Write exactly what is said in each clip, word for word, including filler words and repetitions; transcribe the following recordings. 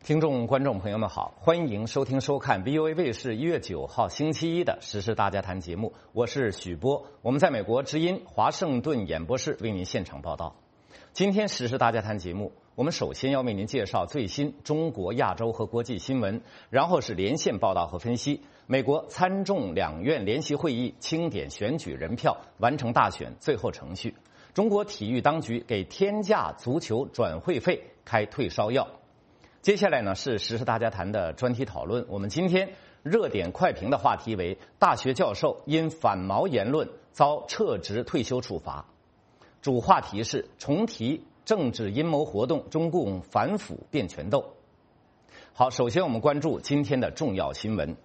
听众、观众朋友们好，欢迎收听、收看 V O A 卫视一月九号星期一的《时事大家谈》节目，我是许波，我们在美国之音华盛顿演播室为您现场报道。今天《时事大家谈》节目，我们首先要为您介绍最新中国、亚洲和国际新闻，然后是连线报道和分析。美国参众两院联席会议清点选举人票，完成大选最后程序。中国体育当局给天价足球转会费开退烧药。接下来呢是时事大家谈的专题讨论。我们今天热点快评的话题为：大学教授因反毛言论遭撤职退休处罚。主话题是重提政治阴谋活动，中共反腐变权斗。好，首先我们关注今天的重要新闻。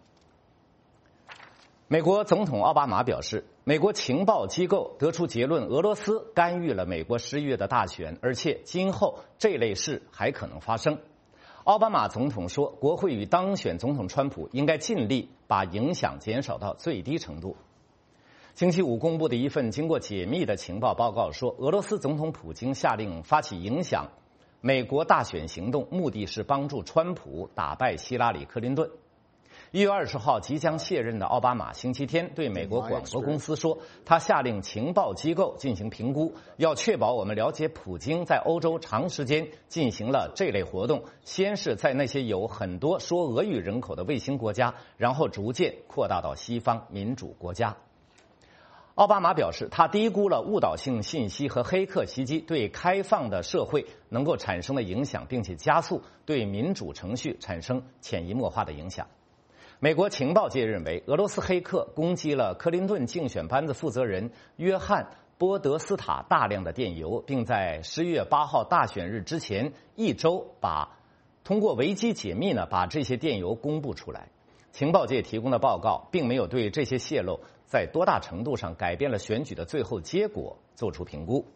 美国总统奥巴马表示，美国情报机构得出结论，俄罗斯干预了美国十一月的大选，而且今后这类事还可能发生。奥巴马总统说，国会与当选总统川普应该尽力把影响减少到最低程度。星期五公布的一份经过解密的情报报告说，俄罗斯总统普京下令发起影响美国大选行动，目的是帮助川普打败希拉里·克林顿。一月二十号即将卸任的奥巴马星期天对美国广播公司说，他下令情报机构进行评估，要确保我们了解普京在欧洲长时间进行了这类活动，先是在那些有很多说俄语人口的卫星国家，然后逐渐扩大到西方民主国家。奥巴马表示，他低估了误导性信息和黑客袭击对开放的社会能够产生的影响，并且加速对民主程序产生潜移默化的影响。美国情报界认为，俄罗斯黑客攻击了克林顿竞选班子负责人约翰·波德斯塔大量的电邮，并在十一月八号大选日之前一周把通过维基解密呢把这些电邮公布出来。情报界提供的报告并没有对这些泄露在多大程度上改变了选举的最后结果做出评估。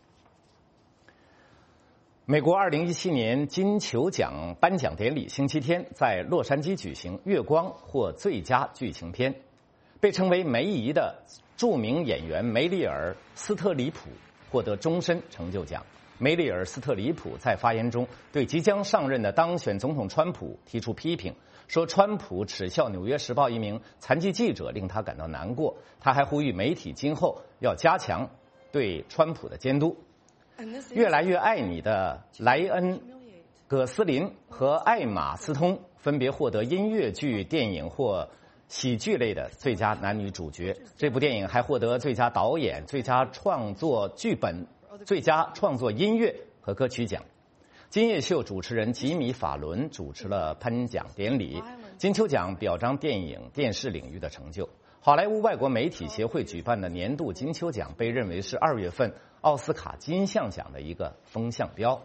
美国二零一七年金球奖颁奖典礼星期天在洛杉矶举行，《月光》获最佳剧情片，被称为梅姨的著名演员梅丽尔·斯特里普获得终身成就奖。梅丽尔·斯特里普在发言中对即将上任的当选总统川普提出批评，说川普耻笑《纽约时报》一名残疾记者令他感到难过。他还呼吁媒体今后要加强对川普的监督。越来越爱你的莱恩·葛斯林和艾玛·斯通分别获得音乐剧、电影或喜剧类的最佳男女主角。这部电影还获得最佳导演、最佳创作剧本、最佳创作音乐和歌曲奖。金夜秀主持人吉米·法伦主持了颁奖典礼。金球奖表彰电影、电视领域的成就。好莱坞外国媒体协会举办的年度金球奖被认为是二月份奥斯卡金像奖的一个风向标。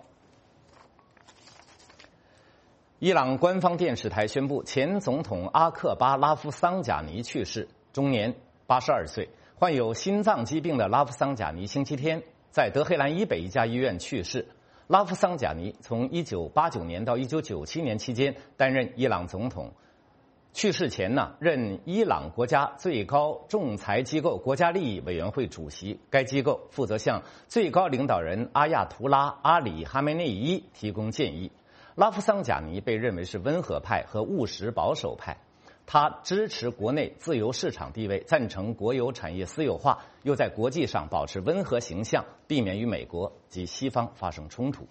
伊朗官方电视台宣布，前总统阿克巴拉夫桑贾尼去世，终年八十二岁。患有心脏疾病的拉夫桑贾尼星期天在德黑兰以北一家医院去世。拉夫桑贾尼从一九八九年到一九九七年期间担任伊朗总统。去世前呢，任伊朗国家最高仲裁机构国家利益委员会主席。该机构负责向最高领导人阿亚图拉阿里哈梅内伊提供建议。拉夫桑贾尼被认为是温和派和务实保守派，他支持国内自由市场地位，赞成国有产业私有化，又在国际上保持温和形象，避免与美国及西方发生冲突。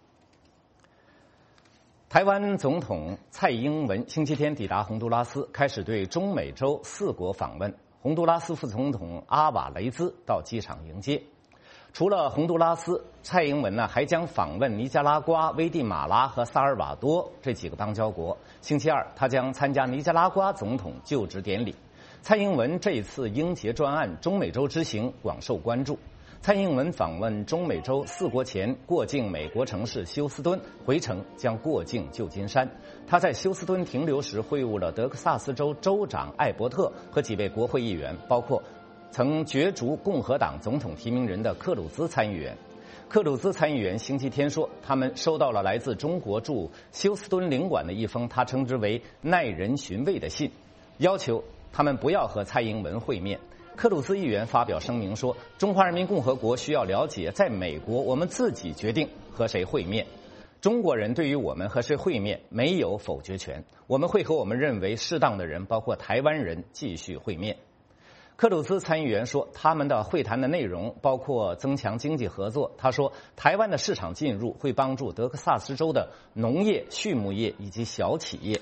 台湾总统蔡英文星期天抵达洪都拉斯，开始对中美洲四国访问。洪都拉斯副总统阿瓦雷兹到机场迎接。除了洪都拉斯，蔡英文呢还将访问尼加拉瓜、危地马拉和萨尔瓦多这几个邦交国。星期二，他将参加尼加拉瓜总统就职典礼。蔡英文这次英捷专案中美洲之行广受关注。蔡英文访问中美洲四国前过境美国城市休斯敦，回程将过境旧金山。他在休斯敦停留时会晤了德克萨斯州州长艾伯特和几位国会议员，包括曾角逐共和党总统提名人的克鲁兹参议员。克鲁兹参议员星期天说，他们收到了来自中国驻休斯敦领馆的一封他称之为耐人寻味的信，要求他们不要和蔡英文会面。克鲁兹议员发表声明说，中华人民共和国需要了解，在美国我们自己决定和谁会面。 中国人对于我们和谁会面没有否决权，我们会和我们认为适当的人，包括台湾人继续会面。克鲁兹参议员说，他们的会谈的内容包括增强经济合作。他说，台湾的市场进入会帮助德克萨斯州的农业、畜牧业以及小企业。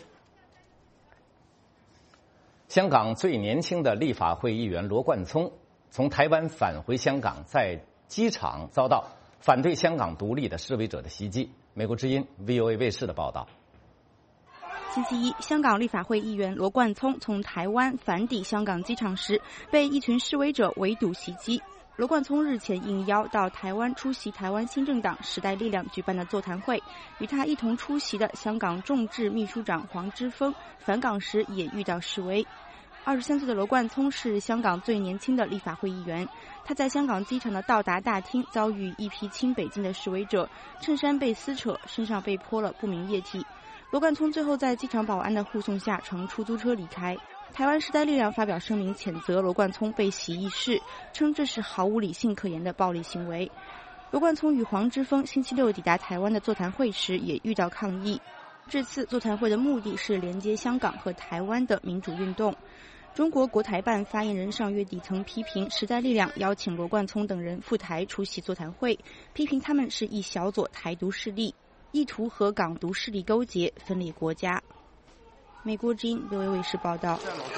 香港最年轻的立法会议员罗冠聪从台湾返回香港，在机场遭到反对香港独立的示威者的袭击。美国之音 V O A 卫视的报道。 星期一，香港立法会议员罗冠聪从台湾返抵香港机场时，被一群示威者围堵袭击。罗冠聪日前应邀到台湾出席台湾新政党时代力量举办的座谈会，与他一同出席的香港众志秘书长黄之锋返港时也遇到示威。二十三岁的罗冠聪是香港最年轻的立法会议员，他在香港机场的到达大厅遭遇一批亲北京的示威者，衬衫被撕扯，身上被泼了不明液体。罗冠聪最后在机场保安的护送下乘出租车离开。台湾时代力量发表声明谴责罗冠聪被袭一事，称这是毫无理性可言的暴力行为。罗冠聪与黄之锋星期六抵达台湾的座谈会时也遇到抗议。这次座谈会的目的是连接香港和台湾的民主运动。中国国台办发言人上月底曾批评时代力量邀请罗冠聪等人赴台出席座谈会，批评他们是一小撮台独势力，意图和港独势力勾结，分裂国家。美国之音 V O A 卫视报道。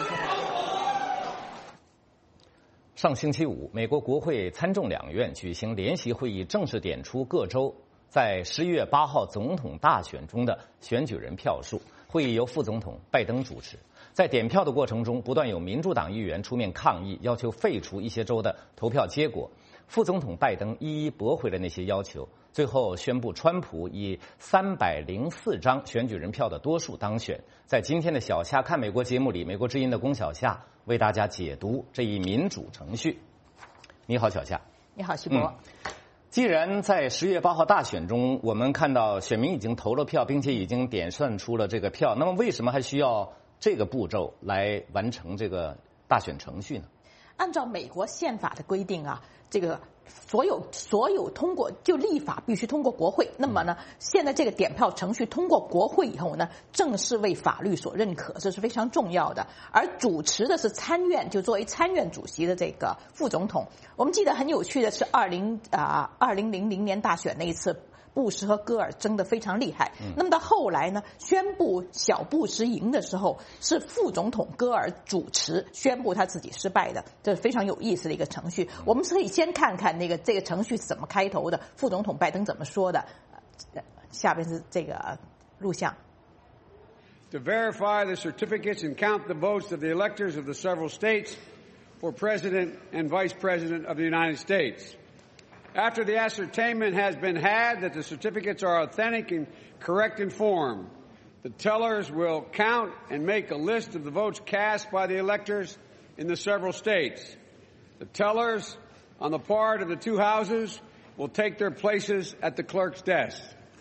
上星期五，美国国会参众两院举行联席会议，正式点出各州在十一月八号总统大选中的选举人票数。会议由副总统拜登主持。在点票的过程中，不断有民主党议员出面抗议，要求废除一些州的投票结果。副总统拜登一一驳回了那些要求，最后宣布川普以三百零四张选举人票的多数当选。在今天的小夏看美国节目里，美国之音的龚小夏为大家解读这一民主程序。你好，小夏。 你好，徐博。 嗯既然在十月八号大选中，我们看到选民已经投了票，并且已经点算出了这个票，那么为什么还需要这个步骤来完成这个大选程序呢？ 按照美国宪法的规定啊，这个所有所有通过就立法必须通过国会。那么呢，现在这个点票程序通过国会以后呢，正式为法律所认可，这是非常重要的。而主持的是参院，就作为参院主席的这个副总统。我们记得很有趣的是，二零啊二零零零年大选那一次，布什和戈尔争得非常厉害。那么到后来呢，宣布小布什赢的时候，是副总统戈尔主持宣布他自己失败的，这是非常有意思的一个程序。我们可以先看看那个这个程序是怎么开头的，副总统拜登怎么说的。下边是这个录像。 To verify the certificates and count the votes of the electors of the several states for President and Vice President of the United States.After the ascertainment has been had that the certificates are authentic and correct in form, the tellers will count and make a list of the votes cast by the electors in the several states. The tellers on the part of the two houses will take their places at the clerk's desk.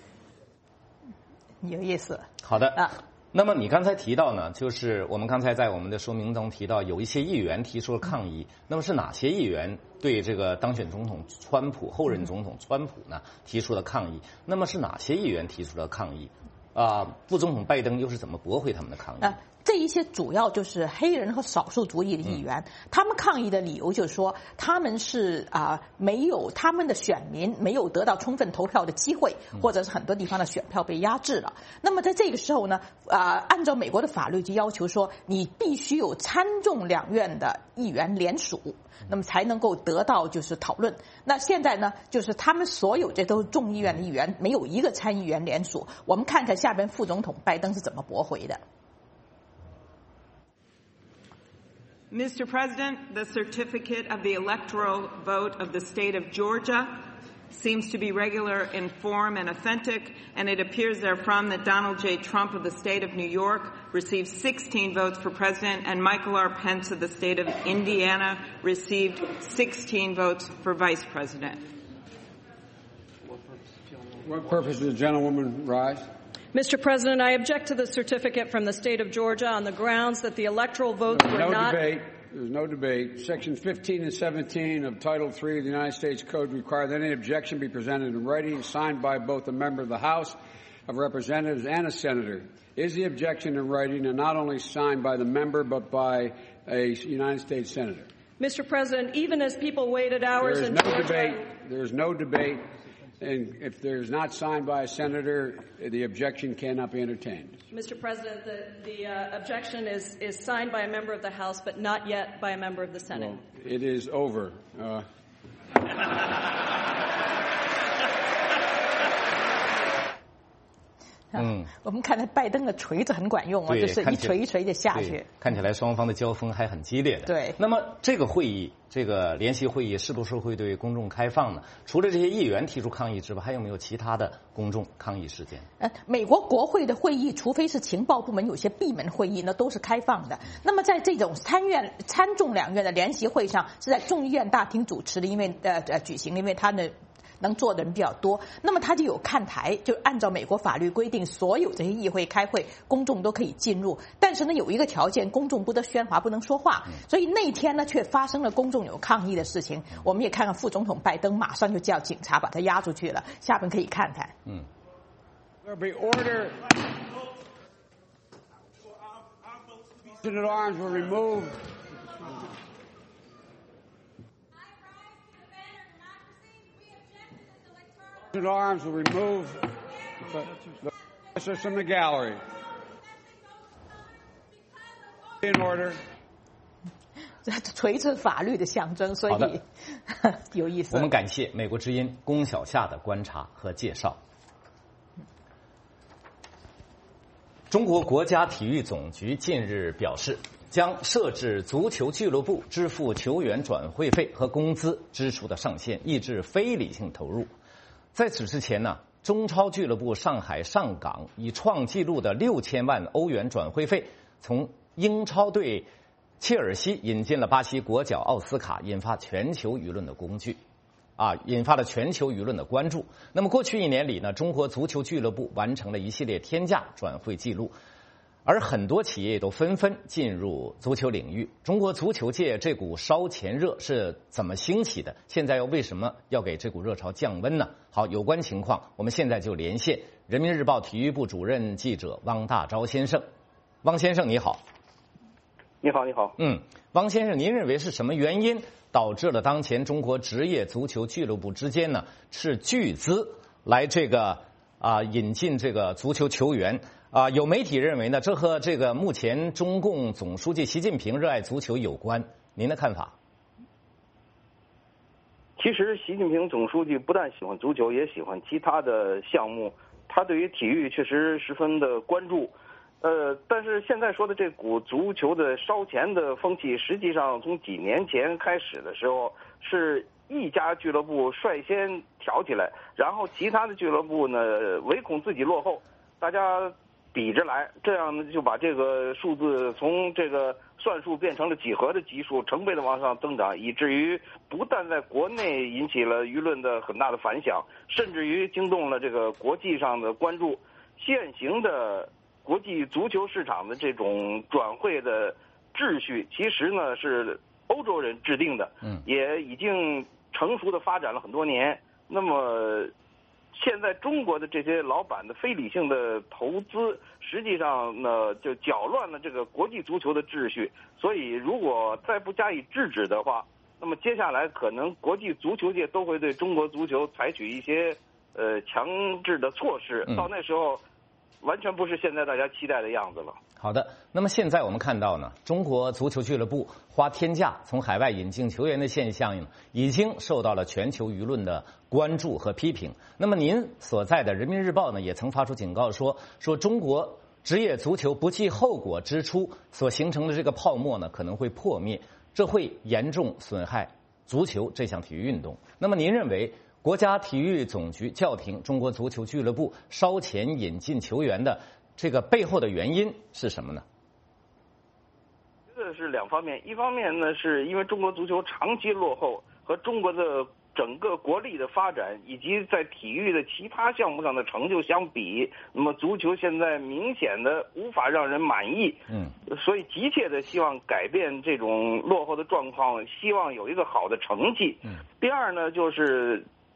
有意思。 好的。啊那么你刚才提到呢，就是我们刚才在我们的说明中提到，有一些议员提出了抗议。那么是哪些议员对这个当选总统川普、后任总统川普呢提出了抗议？那么是哪些议员提出了抗议？啊，副总统拜登又是怎么驳回他们的抗议？ 啊这一些主要就是黑人和少数族裔的议员，他们抗议的理由就是说，他们是啊没有他们的选民没有得到充分投票的机会，或者是很多地方的选票被压制了。那么在这个时候呢，啊按照美国的法律就要求说，你必须有参众两院的议员联署，那么才能够得到就是讨论。那现在呢，就是他们所有这都是众议院的议员，没有一个参议员联署。我们看看下边副总统拜登是怎么驳回的。 Mister President, the certificate of the electoral vote of the state of Georgia seems to be regular in form and authentic, and it appears therefrom that Donald J. Trump of the state of New York received sixteen votes for president, and Michael R. Pence of the state of Indiana received sixteen votes for vice president. What purpose does the gentlewoman rise? Mister President, I object to the certificate from the state of Georgia on the grounds that the electoral votes were no not... Debate. There's no debate. Sections fifteen and seventeen of Title three of the United States Code require that any objection be presented in writing, signed by both a member of the House of Representatives and a senator is the objection in writing and not only signed by the member but by a United States senator. Mister President, even as people waited hours there is in no Georgia, debate. There is no debate, and if there is not signed by a senator, the objection cannot be entertained. Mister President, the, the uh, objection is, is signed by a member of the House, but not yet by a member of the Senate. Well, it is over. Uh, 嗯，我们看到拜登的锤子很管用啊，就是一锤一锤的下去。 看起来双方的交锋还很激烈的。 对。 那么这个会议，这个联席会议是不是会对公众开放呢？除了这些议员提出抗议之外，还有没有其他的公众抗议事件？ 呃，美国国会的会议，除非是情报部门有些闭门会议，那都是开放的。那么在这种参院、参众两院的联席会上，是在众议院大厅主持的，因为呃呃举行，因为他呢。能做的人比较多，那么他就有看台，就按照美国法律规定，所有这些议会开会，公众都可以进入。但是呢，有一个条件，公众不得喧哗，不能说话。所以那天呢，却发生了公众有抗议的事情。我们也看看副总统拜登马上就叫警察把他押出去了。下面可以看看。嗯。 There'll be order. Arms were removed. Arms will remove the officers from the gallery. In order. 锤子法律的象征，所以有意思。 我们感谢美国之音龚小夏的观察和介绍。中国国家体育总局近日表示，将设置足球俱乐部支付球员转会费和工资支出的上限，抑制非理性投入。在此之前呢，中超俱乐部上海上港以创纪录的六千万欧元转会费，从英超队切尔西引进了巴西国脚奥斯卡，引发全球舆论的工具，啊，引发了全球舆论的关注。那么过去一年里呢，中国足球俱乐部完成了一系列天价转会记录。而很多企业都纷纷进入足球领域。中国足球界这股烧钱热是怎么兴起的？现在又为什么要给这股热潮降温呢？好，有关情况我们现在就连线人民日报体育部主任记者汪大钊先生。汪先生你好。 你好，你好。 嗯，汪先生，您认为是什么原因导致了当前中国职业足球俱乐部之间呢是巨资来这个啊、呃、引进这个足球球员？啊，有媒体认为呢，这和这个目前中共总书记习近平热爱足球有关。您的看法？ 其实，习近平总书记不但喜欢足球，也喜欢其他的项目。他对于体育确实十分的关注。呃，但是现在说的这股足球的烧钱的风气，实际上从几年前开始的时候，是一家俱乐部率先挑起来，然后其他的俱乐部呢，唯恐自己落后，大家比着来，这样呢就把这个数字从这个算术变成了几何的级数，成倍的往上增长，以至于不但在国内引起了舆论的很大的反响，甚至于惊动了这个国际上的关注。现行的国际足球市场的这种转会的秩序，其实呢是欧洲人制定的，嗯，也已经成熟的发展了很多年。那么现在中国的这些老板的非理性的投资，实际上呢就搅乱了这个国际足球的秩序。所以如果再不加以制止的话，那么接下来可能国际足球界都会对中国足球采取一些呃强制的措施。到那时候，完全不是现在大家期待的样子了。 好的，那么现在我们看到呢，中国足球俱乐部花天价从海外引进球员的现象呢，已经受到了全球舆论的关注和批评。那么您所在的人民日报呢，也曾发出警告说，说中国职业足球不计后果支出所形成的这个泡沫呢，可能会破灭，这会严重损害足球这项体育运动。那么您认为国家体育总局叫停中国足球俱乐部烧钱引进球员的这个背后的原因是什么呢？ 这是两方面，一方面呢是因为中国足球长期落后，和中国的整个国力的发展以及在体育的其他项目上的成就相比，那么足球现在明显的无法让人满意，嗯，所以急切的希望改变这种落后的状况，希望有一个好的成绩。嗯，第二呢就是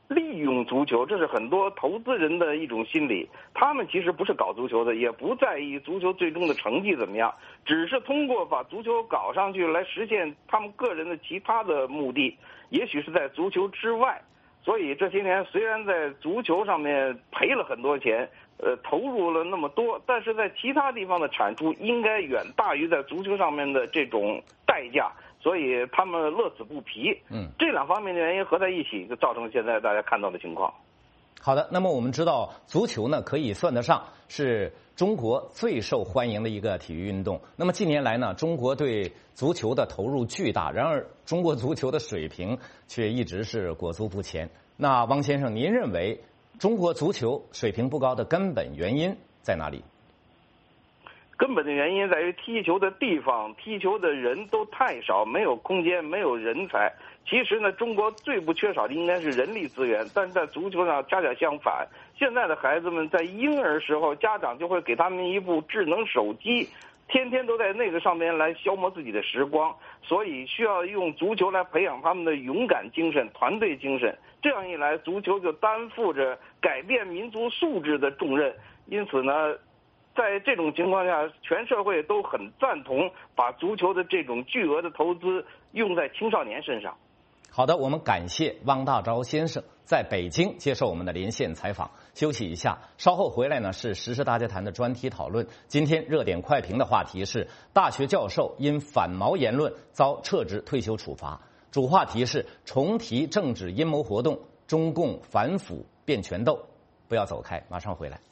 利用足球，这是很多投资人的一种心理。他们其实不是搞足球的，也不在意足球最终的成绩怎么样，只是通过把足球搞上去来实现他们个人的其他的目的，也许是在足球之外。所以这些年虽然在足球上面赔了很多钱，呃，投入了那么多，但是在其他地方的产出应该远大于在足球上面的这种代价，所以他们乐此不疲。嗯，这两方面的原因合在一起，就造成现在大家看到的情况。 好的，那么我们知道足球呢，可以算得上是中国最受欢迎的一个体育运动。那么近年来呢，中国对足球的投入巨大，然而中国足球的水平却一直是裹足不前。那汪先生，您认为中国足球水平不高的根本原因在哪里？ 根本的原因在于踢球的地方、踢球的人都太少，没有空间，没有人才。其实呢，中国最不缺少的应该是人力资源，但是在足球上恰恰相反。现在的孩子们在婴儿时候，家长就会给他们一部智能手机，天天都在那个上面来消磨自己的时光，所以需要用足球来培养他们的勇敢精神、团队精神。这样一来，足球就担负着改变民族素质的重任。因此呢，在这种情况下，全社会都很赞同把足球的这种巨额的投资用在青少年身上。 好的，我们感谢汪大钊先生在北京接受我们的连线采访。休息一下，稍后回来呢是时事大家谈的专题讨论。今天热点快评的话题是大学教授因反毛言论遭撤职退休处罚，主话题是重提政治阴谋活动，中共反腐变权斗。不要走开，马上回来。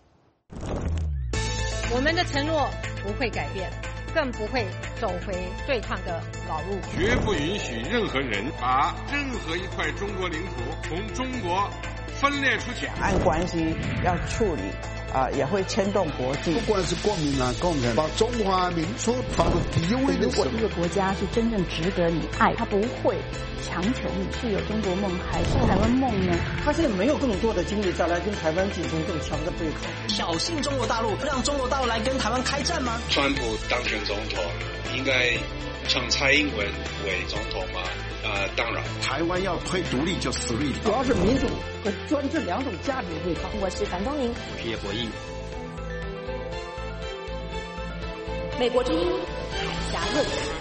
我们的承诺不会改变，更不会走回对抗的老路， 绝不允许任何人把任何一块中国领土从中国分裂出去。 两岸关系要处理啊、呃，也会牵动国际。 不管是国民党、共产党，把中华民族放到第一位的时候。 如果一个国家是真正值得你爱，他不会强求你是有中国梦还是台湾梦呢？ 他现在没有更多的精力再来跟台湾进行更强的对抗， 挑衅中国大陆，让中国大陆来跟台湾开战吗？ 川普当选总统，应该让蔡英文为总统吗？呃，当然， 台湾要推独立就死立， 主要是民主和专制两种价值对抗。 我是樊东宁， 我是叶国义。 美国之音海峡论坛。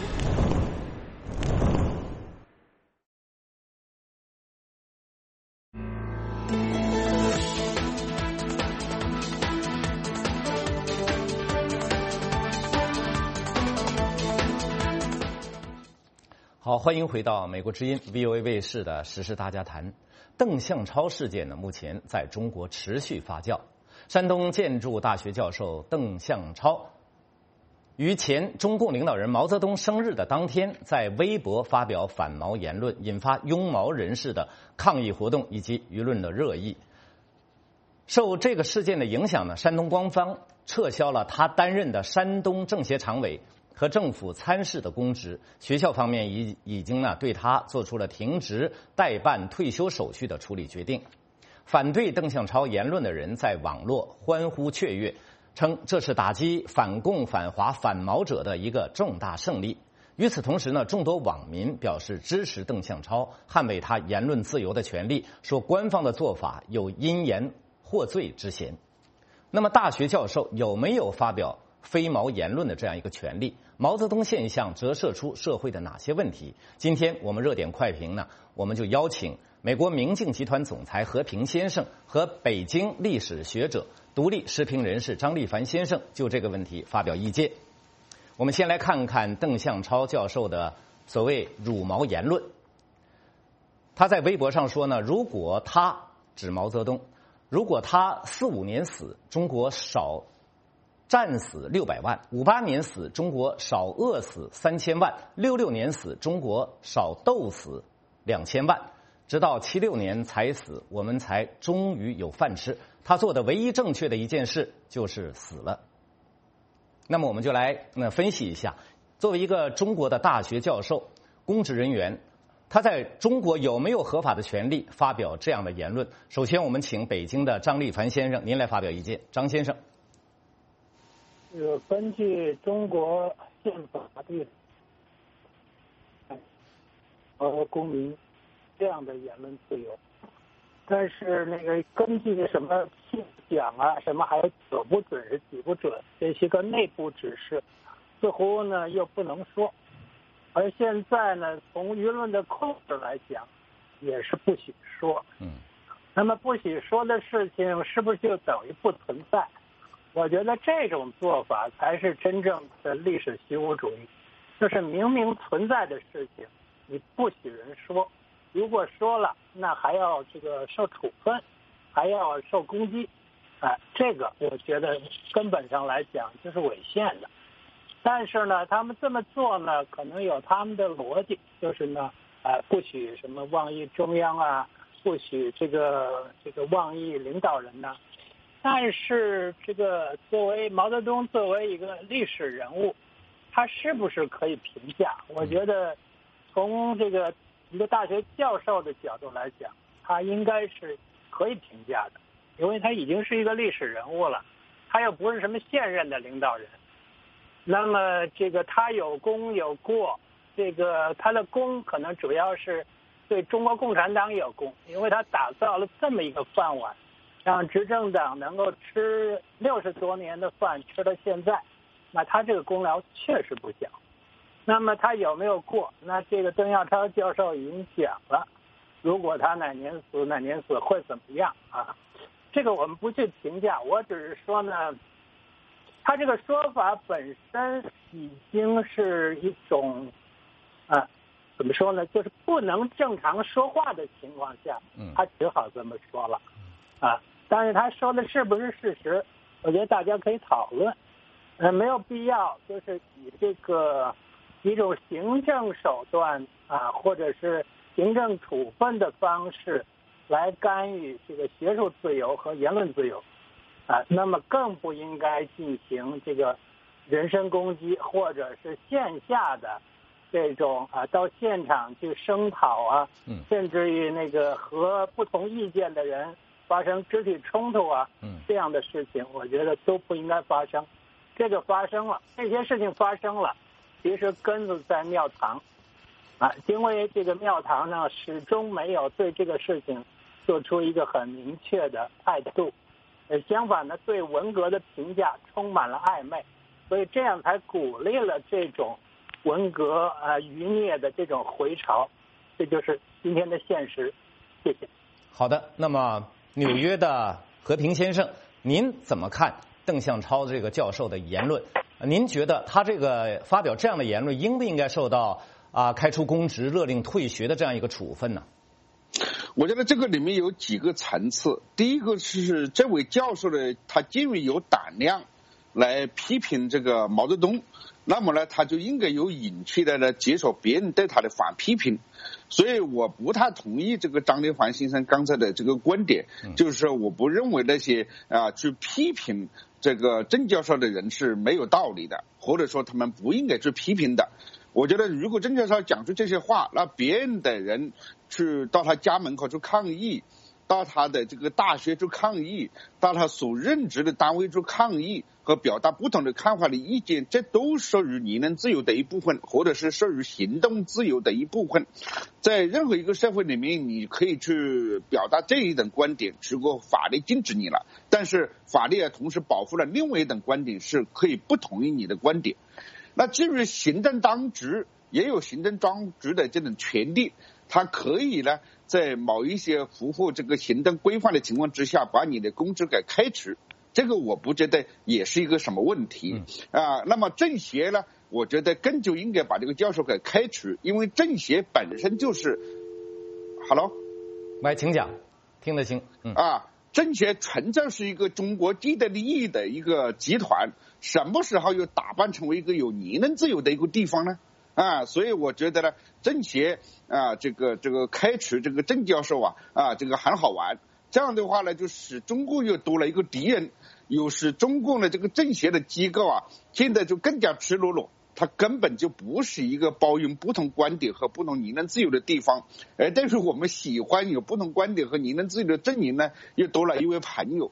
好，欢迎回到美国之音 V O A 卫视的时事大家谈。邓向超事件呢，目前在中国持续发酵。山东建筑大学教授邓向超于前中共领导人毛泽东生日的当天，在微博发表反毛言论，引发拥毛人士的抗议活动以及舆论的热议。受这个事件的影响呢，山东官方撤销了他担任的山东政协常委和政府参事的公职，学校方面已已经呢对他做出了停职代办退休手续的处理决定。反对邓向超言论的人在网络欢呼雀跃，称这是打击反共反华反毛者的一个重大胜利。与此同时呢，众多网民表示支持邓向超，捍卫他言论自由的权利，说官方的做法有因言获罪之嫌。那么大学教授有没有发表非毛言论的这样一个权利？毛泽东现象折射出社会的哪些问题？今天我们热点快评呢，我们就邀请美国明镜集团总裁何平先生和北京历史学者、独立时评人士张立凡先生就这个问题发表意见。我们先来看看邓向超教授的所谓辱毛言论。他在微博上说呢，如果他指毛泽东，如果他四五年死，中国少战死六百万；五八年死，中国少饿死三千万；六六年死，中国少斗死两千万；直到七六年才死，我们才终于有饭吃。他做的唯一正确的一件事就是死了。那么我们就来那分析一下，作为一个中国的大学教授、公职人员，他在中国有没有合法的权利发表这样的言论？首先，我们请北京的张立凡先生您来发表意见。张先生。 呃，根据中国宪法的和公民这样的言论自由， 但是那个根据什么信讲啊，什么还有准不准是几不准，这些个内部指示，似乎呢又不能说。而现在呢，从舆论的控制来讲，也是不许说。 嗯。 那么不许说的事情，是不是就等于不存在？我觉得这种做法才是真正的历史虚无主义，就是明明存在的事情，你不许人说，如果说了，那还要这个受处分，还要受攻击，啊、呃，这个我觉得根本上来讲就是违宪的。但是呢，他们这么做呢，可能有他们的逻辑，就是呢，呃，不许什么妄议中央啊，不许这个这个妄议领导人呐、啊。但是这个作为毛泽东作为一个历史人物，他是不是可以评价？我觉得从这个一个大学教授的角度来讲，他应该是可以评价的，因为他已经是一个历史人物了，他又不是什么现任的领导人。那么这个他有功有过，这个他的功可能主要是对中国共产党有功，因为他打造了这么一个饭碗，让执政党能够吃六十多年的饭吃到现在，那他这个功劳确实不小。那么他有没有过？那这个邓耀超教授已经讲了，如果他哪年死哪年死会怎么样啊？这个我们不去评价，我只是说呢，他这个说法本身已经是一种啊，怎么说呢？就是不能正常说话的情况下，他只好这么说了啊。但是他说的是不是事实，我觉得大家可以讨论，呃，没有必要就是以这个一种行政手段啊，或者是行政处分的方式来干预这个学术自由和言论自由啊，那么更不应该进行这个人身攻击，或者是线下的这种啊，到现场去声讨啊，甚至于那个和不同意见的人发生肢体冲突啊，这样的事情，我觉得都不应该发生。这个发生了，这些事情发生了，其实根子在庙堂啊，因为这个庙堂呢始终没有对这个事情做出一个很明确的态度，呃，相反呢，对文革的评价充满了暧昧，所以这样才鼓励了这种文革啊余孽的这种回潮，这就是今天的现实。谢谢。 好的，那么纽约的和平先生，您怎么看邓向超这个教授的言论？您觉得他这个发表这样的言论，应不应该受到啊开除公职、勒令退学的这样一个处分呢？ 我觉得这个里面有几个层次。第一个是这位教授呢，他既然有胆量来批评这个毛泽东，那么呢，他就应该有勇气的呢接受别人对他的反批评。所以我不太同意这个张立环先生刚才的这个观点，就是说我不认为那些啊去批评这个郑教授的人是没有道理的，或者说他们不应该去批评的。我觉得如果郑教授讲出这些话，那别人的人去到他家门口去抗议，到他的这个大学去抗议，到他所任职的单位去抗议和表达不同的看法的意见，这都属于言论自由的一部分，或者是属于行动自由的一部分。在任何一个社会里面，你可以去表达这一等观点，只不过法律禁止你了，但是法律也同时保护了另外一等观点，是可以不同意你的观点。那至于行政当局，也有行政当局的这种权利，他可以呢在某一些符合这个行政规范的情况之下，把你的公职给开除，这个我不觉得也是一个什么问题啊。那么政协呢，我觉得更就应该把这个教授给开除，因为政协本身就是，Hello， 来，请讲，听得清，嗯啊。政协纯粹是一个中国既得利益的一个集团，什么时候又打扮成为一个有言论自由的一个地方呢？啊，所以我觉得呢，政协啊，这个这个开除这个郑教授啊啊，这个很好玩。这样的话呢，就使中共又多了一个敌人，又使中共的这个政协的机构啊，现在就更加赤裸裸。它根本就不是一个包容不同观点和不同言论自由的地方，而但是我们喜欢有不同观点和言论自由的阵营呢，又多了一位朋友。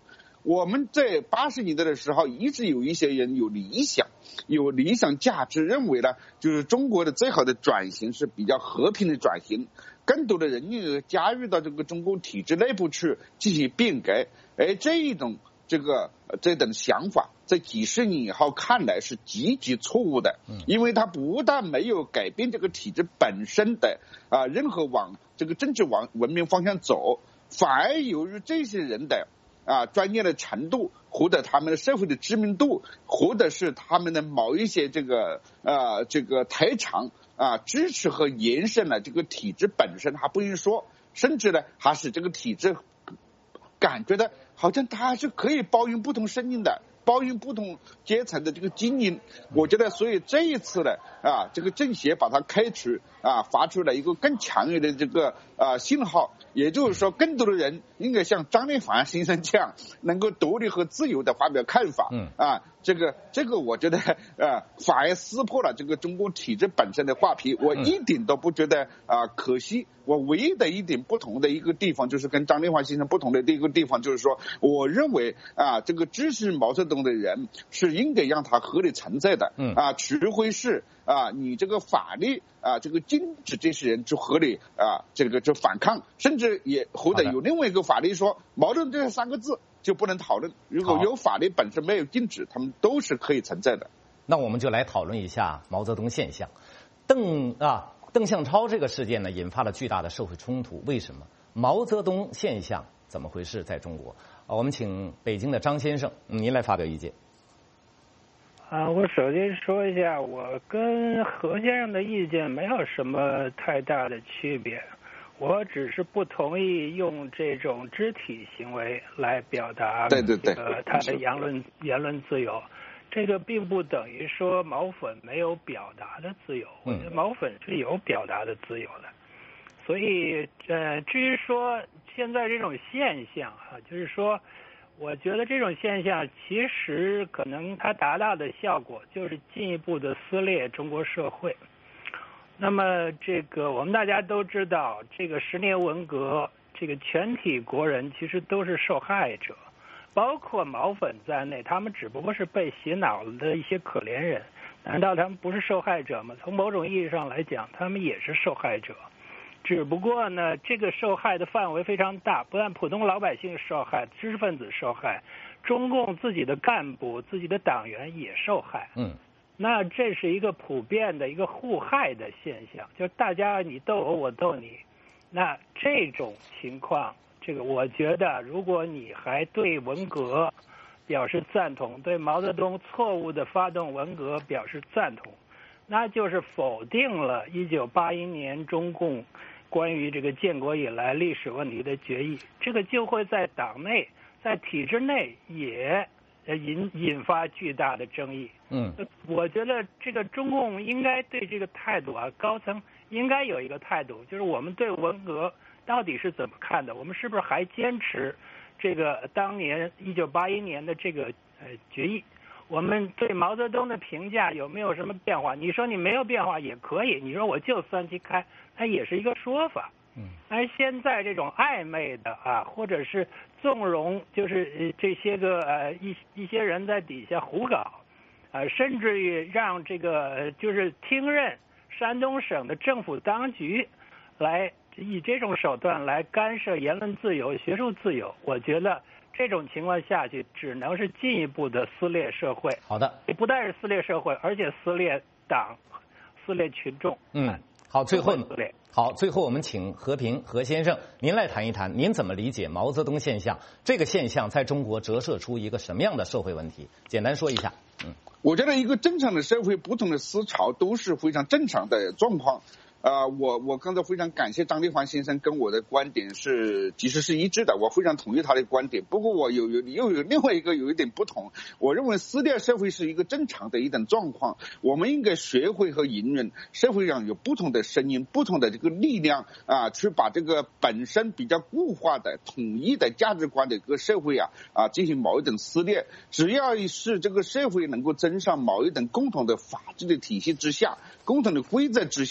我们在八十年代的时候，一直有一些人有理想，有理想价值，认为呢，就是中国的最好的转型是比较和平的转型，更多的人应该加入到这个中共体制内部去进行变革。而这一种这个这种想法，在几十年以后看来是极其错误的，因为它不但没有改变这个体制本身的啊任何往这个政治往文明方向走，反而由于这些人的啊专业的程度，或者他们的社会的知名度，或者是他们的某一些这个呃这个特长啊支持和延伸了这个体制本身，还不用说，甚至呢还使这个体制感觉到好像它是可以包容不同声音的，包容不同阶层的这个精英。我觉得所以这一次呢啊这个政协把它开除啊发出了一个更强烈的这个啊信号，也就是说更多的人应该像张立凡先生这样能够独立和自由的发表看法。嗯啊这个这个我觉得呃反而撕破了这个中共体制本身的画皮，我一点都不觉得啊可惜。我唯一的一点不同的一个地方，就是跟张立凡先生不同的一个地方，就是说我认为啊这个支持毛泽东的人是应该让他合理存在的。嗯啊除非是啊你这个法律啊这个禁止这些人去合理啊这个就反抗，甚至也或者有另外一个法律说毛泽东这三个字就不能讨论，如果有法律本身没有禁止，他们都是可以存在的。 那我们就来讨论一下毛泽东现象。邓啊邓向超这个事件呢，引发了巨大的社会冲突。为什么？毛泽东现象怎么回事？在中国，啊、我们请北京的张先生，嗯、您来发表意见。 啊，我首先说一下，我跟何先生的意见没有什么太大的区别，我只是不同意用这种肢体行为来表达对对对他的言论言论自由。这个并不等于说毛粉没有表达的自由，我觉得毛粉是有表达的自由的。所以呃，至于说现在这种现象啊，就是说我觉得这种现象其实可能它达到的效果就是进一步的撕裂中国社会。那么这个我们大家都知道，这个十年文革，这个全体国人其实都是受害者，包括毛粉在内，他们只不过是被洗脑的一些可怜人。难道他们不是受害者吗？从某种意义上来讲，他们也是受害者。只不过呢，这个受害的范围非常大，不但普通老百姓受害，知识分子受害，中共自己的干部、自己的党员也受害。嗯，那这是一个普遍的一个互害的现象，就是大家你斗我，我斗你。那这种情况，这个我觉得，如果你还对文革表示赞同，对毛泽东错误的发动文革表示赞同，那就是否定了一九八一年中共关于这个建国以来历史问题的决议，这个就会在党内、在体制内也引引发巨大的争议。嗯，我觉得这个中共应该对这个态度啊，高层应该有一个态度，就是我们对文革到底是怎么看的？我们是不是还坚持这个当年一九八一年的这个呃决议？我们对毛泽东的评价有没有什么变化？你说你没有变化也可以，你说我就三七开，那也是一个说法。嗯，而现在这种暧昧的啊，或者是纵容，就是这些个呃一一些人在底下胡搞，啊，甚至于让这个就是听任山东省的政府当局来以这种手段来干涉言论自由、学术自由，我觉得这种情况下去，只能是进一步的撕裂社会。 好的， 不但是撕裂社会，而且撕裂党、撕裂群众。 嗯，好，最后好，最后我们请和平何先生，您来谈一谈，您怎么理解毛泽东现象？这个现象在中国折射出一个什么样的社会问题？简单说一下。嗯， 我觉得一个正常的社会，不同的思潮都是非常正常的状况。呃，我我刚才非常感谢张立凡先生跟我的观点是其实是一致的，我非常同意他的观点。不过我有有又有另外一个有一点不同，我认为撕裂社会是一个正常的一种状况，我们应该学会和隐忍社会上有不同的声音、不同的这个力量啊，去把这个本身比较固化的、统一的价值观的一个社会啊啊进行某一种撕裂。只要是这个社会能够增上某一种共同的法治的体系之下、共同的规则之下，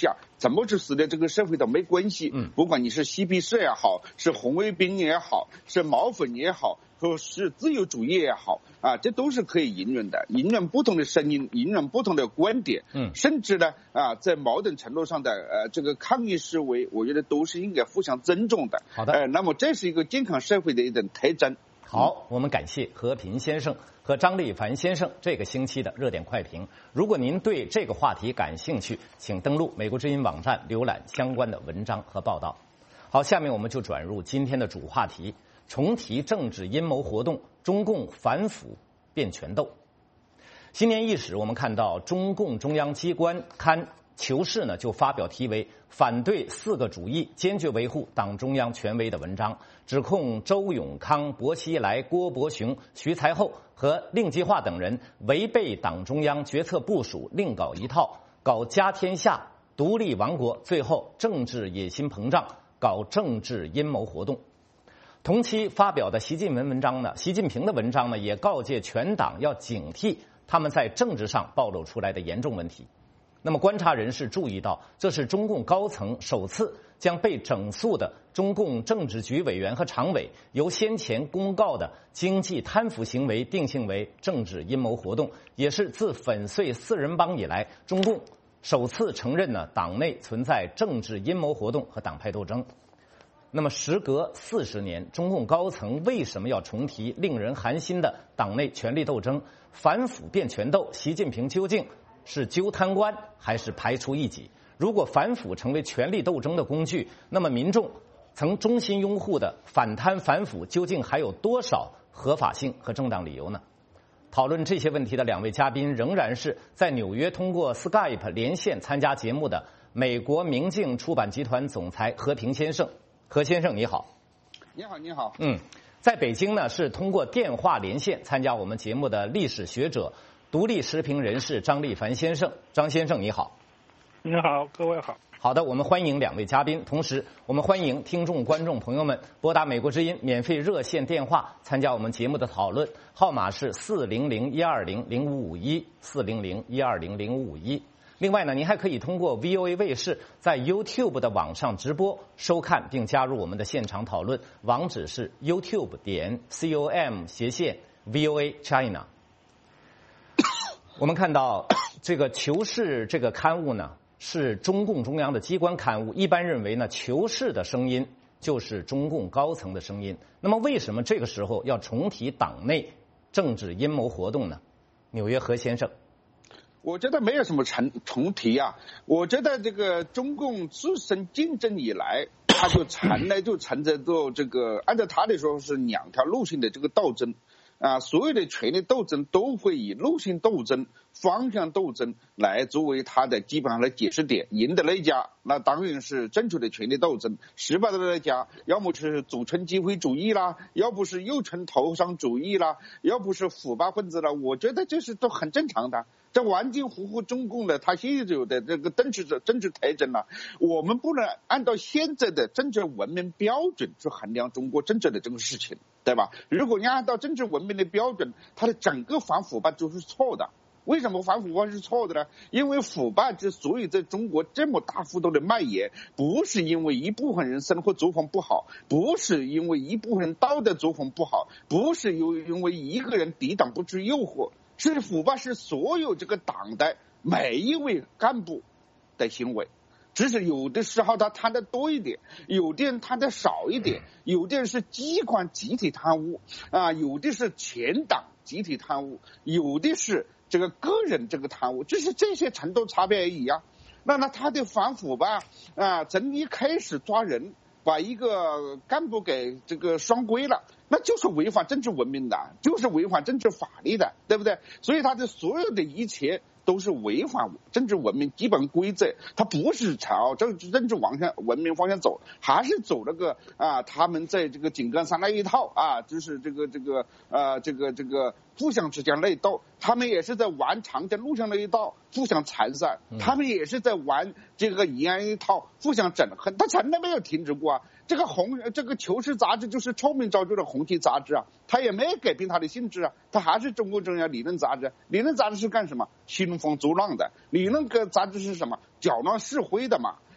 怎么去死的这个社会都没关系。嗯，不管你是嬉皮士也好，是红卫兵也好，是毛粉也好，或是自由主义也好啊，这都是可以隐忍的，隐忍不同的声音，隐忍不同的观点。嗯，甚至呢啊，在某种程度上的呃这个抗议示威，我觉得都是应该互相尊重的。 好的， 呃，那么这是一个健康社会的一种特征。 好，我们感谢和平先生和张立凡先生这个星期的热点快评。如果您对这个话题感兴趣，请登录美国之音网站浏览相关的文章和报道。好，下面我们就转入今天的主话题，重提政治阴谋活动，中共反腐变权斗。新年伊始，我们看到中共中央机关刊《求是》呢，就发表题为“反对四个主义，坚决维护党中央权威”的文章，指控周永康、薄熙来、郭伯雄、徐才厚和令计划等人违背党中央决策部署，另搞一套，搞家天下、独立王国，最后政治野心膨胀，搞政治阴谋活动。同期发表的习近平文章呢，习近平的文章呢，也告诫全党要警惕他们在政治上暴露出来的严重问题。那么观察人士注意到，这是中共高层首次将被整肃的中共政治局委员和常委由先前公告的经济贪腐行为定性为政治阴谋活动，也是自粉碎四人帮以来，中共首次承认呢党内存在政治阴谋活动和党派斗争。那么时隔四十年，中共高层为什么要重提令人寒心的党内权力斗争？反腐变权斗，习近平究竟是揪贪官还是排除异己？如果反腐成为权力斗争的工具，那么民众曾衷心拥护的反贪反腐究竟还有多少合法性和正当理由呢？讨论这些问题的两位嘉宾仍然是在纽约通过 Skype 连线参加节目的美国明镜出版集团总裁和平先生。何先生你好。 你好，你好。 嗯，在北京呢是通过电话连线参加我们节目的历史学者、独立时评人士张立凡先生。张先生你好。 你好，各位好。 好的，我们欢迎两位嘉宾，同时我们欢迎听众观众朋友们拨打美国之音免费热线电话参加我们节目的讨论，号码是四零零一二零零五五一 四零零一二零零五五一。另外呢，您还可以通过 V O A 卫视在 YouTube 的网上直播收看并加入我们的现场讨论，网址是 YouTube 点 com 斜线 V O A China。 我们看到这个《求是》这个刊物呢是中共中央的机关刊物，一般认为呢，求是的声音就是中共高层的声音。那么为什么这个时候要重提党内政治阴谋活动呢？纽约何先生。 我觉得没有什么重重提啊，我觉得这个中共自身竞争以来，他就从来就存在着这个，按照他的说是两条路线的这个斗争。啊，所有的权力斗争都会以路线斗争、方向斗争来作为它的基本上的解释点。赢的那一家，那当然是正确的权力斗争；失败的那一家，要么是组成机会主义啦，要不是右倾投商主义啦，要不是腐败分子啦。我觉得这是都很正常的。这完全符合中共的它现有的这个政治政治特征了。我们不能按照现在的政治文明标准去衡量中国政治的这个事情，对吧？如果你按照政治文明的标准，它的整个反腐败就是错的。为什么反腐败是错的呢？因为腐败之所以在中国这么大幅度的蔓延，不是因为一部分人生活作风不好，不是因为一部分人道德作风不好，不是因为一个人抵挡不住诱惑，是腐败是所有这个党的每一位干部的行为。只是有的时候他贪的多一点，有的人贪的少一点，有的人是机关集体贪污啊，有的是全党集体贪污，有的是这个个人这个贪污，就是这些程度差别而已啊。那那他的反腐吧啊，从一开始抓人，把一个干部给这个双规了，那就是违反政治文明的，就是违反政治法律的，对不对？所以他的所有的一切都是违反政治文明基本规则，他不是朝政治政治方向文明方向走，还是走那个啊，他们在这个井冈山那一套啊，就是这个这个呃这个这个互相之间内斗，他们也是在玩长江路上那一道互相残杀，他们也是在玩这个延安一套互相整合，他从来没有停止过啊。这个红这个《求是》杂志就是臭名昭著的红旗杂志啊，它也没改变它的性质啊，它还是中共中央理论杂志。理论杂志是干什么？兴风作浪的。理论个杂志是什么？搅乱是非的嘛。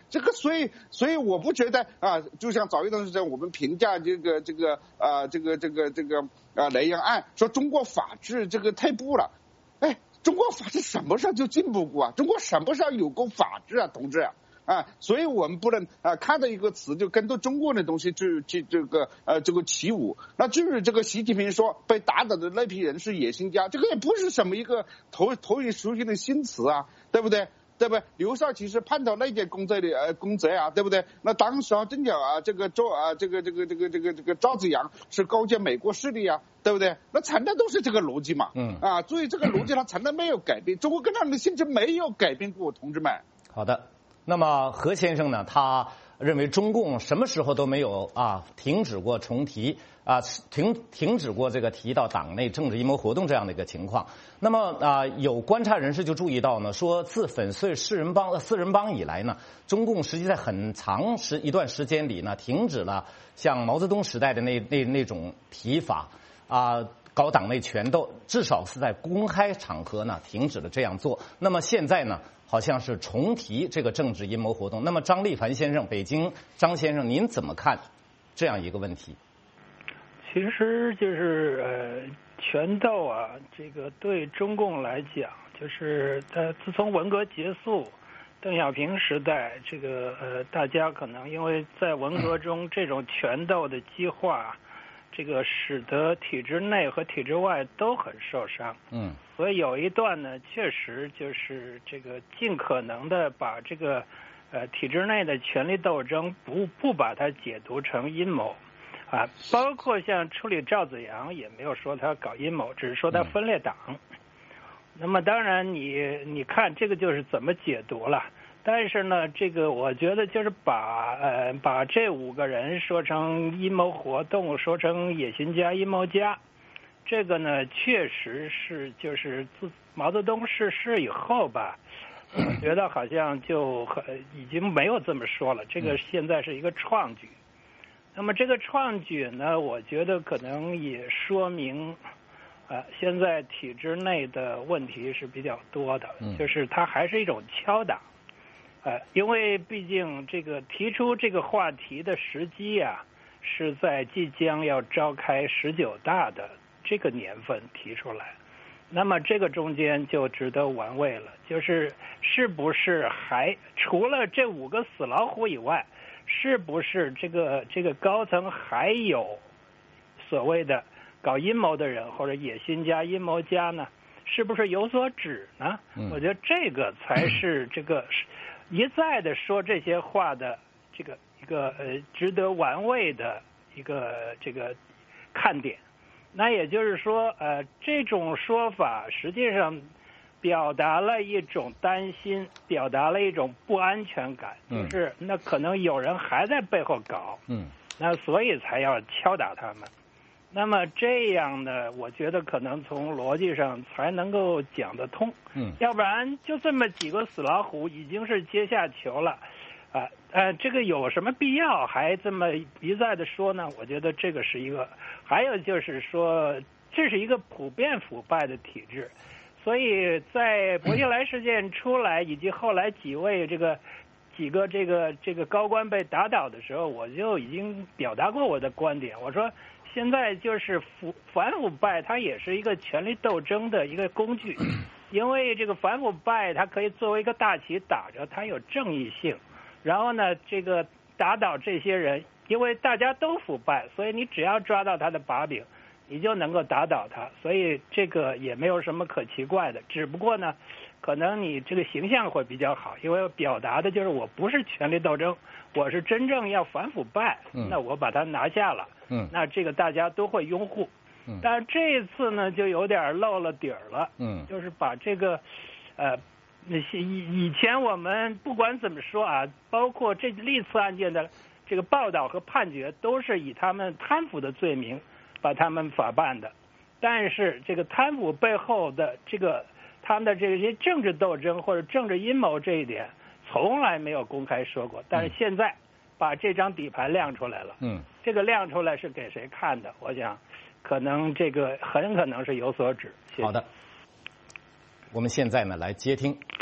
这个所以所以我不觉得啊，就像早一段时间我们评价这个这个啊这个这个这个啊雷洋案，说中国法治这个退步了，哎，中国法治什么时候就进步过啊？中国什么时候有过法治啊，同志啊？啊，所以我们不能啊看到一个词就跟着中国的东西去去这个呃这个起舞。那就是这个习近平说被打倒的那批人是野心家，这个也不是什么一个头头一出现的新词啊，对不对？对不对？刘少奇是叛逃内奸公贼的呃公贼啊，对不对？那当时啊，真讲啊，这个赵啊，这个这个这个这个这个赵子阳是勾结美国势力啊，对不对？那从来都是这个逻辑嘛，嗯啊，所以这个逻辑它从来没有改变，中国共产党的性质没有改变过，同志们。 好的。那么何先生呢？他认为中共什么时候都没有啊停止过重提啊停停止过这个提到党内政治阴谋活动这样的一个情况。那么啊有观察人士就注意到呢，说自粉碎四人帮四人帮以来呢，中共实际在很长时一段时间里呢停止了像毛泽东时代的那那那种提法啊。搞党内权斗，至少是在公开场合呢停止了这样做。那么现在呢，好像是重提这个政治阴谋活动。那么张立凡先生，北京张先生，您怎么看这样一个问题？ 其实就是呃，权斗啊，这个对中共来讲，就是呃，自从文革结束，邓小平时代，这个呃，大家可能因为在文革中这种权斗的激化。这个使得体制内和体制外都很受伤，嗯，所以有一段呢，确实就是这个尽可能的把这个呃体制内的权力斗争不不把它解读成阴谋，啊，包括像处理赵子阳也没有说他搞阴谋，只是说他分裂党。嗯、那么当然你你看这个就是怎么解读了。但是呢，这个我觉得就是把呃把这五个人说成阴谋活动，说成野心家、阴谋家，这个呢确实是就是自毛泽东逝世以后吧，我觉得好像就很已经没有这么说了。这个现在是一个创举。那么这个创举呢，我觉得可能也说明，呃，现在体制内的问题是比较多的，就是它还是一种敲打。呃，因为毕竟这个提出这个话题的时机啊，是在即将要召开十九大的这个年份提出来，那么这个中间就值得玩味了，就是是不是还除了这五个死老虎以外，是不是这个这个高层还有所谓的搞阴谋的人或者野心家、阴谋家呢？是不是有所指呢？嗯、我觉得这个才是这个。一再的说这些话的这个一个呃值得玩味的一个这个看点，那也就是说呃这种说法实际上表达了一种担心，表达了一种不安全感，就是那可能有人还在背后搞，嗯，那所以才要敲打他们。那么这样呢，我觉得可能从逻辑上才能够讲得通，嗯，要不然就这么几个死老虎已经是阶下囚了，啊呃，这个有什么必要还这么一再的说呢？我觉得这个是一个，还有就是说，这是一个普遍腐败的体制，所以在薄熙来事件出来以及后来几位这个几个这个这个高官被打倒的时候，我就已经表达过我的观点，我说。现在就是腐反腐败，它也是一个权力斗争的一个工具，因为这个反腐败它可以作为一个大旗打着，它有正义性。然后呢，这个打倒这些人，因为大家都腐败，所以你只要抓到他的把柄，你就能够打倒他。所以这个也没有什么可奇怪的，只不过呢，可能你这个形象会比较好，因为表达的就是我不是权力斗争，我是真正要反腐败，嗯、那我把它拿下了。嗯，那这个大家都会拥护，嗯，但是这次呢就有点漏了底儿了，嗯，就是把这个，呃，那些以以前我们不管怎么说啊，包括这历次案件的这个报道和判决，都是以他们贪腐的罪名把他们法办的，但是这个贪腐背后的这个他们的这些政治斗争或者政治阴谋这一点，从来没有公开说过，但是现在。把这张底牌亮出来了，嗯，这个亮出来是给谁看的？我想，可能这个很可能是有所指。谢谢。 好的，我们现在呢来接听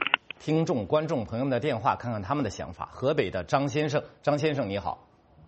听众、观众朋友们的电话，看看他们的想法。河北的张先生，张先生你好。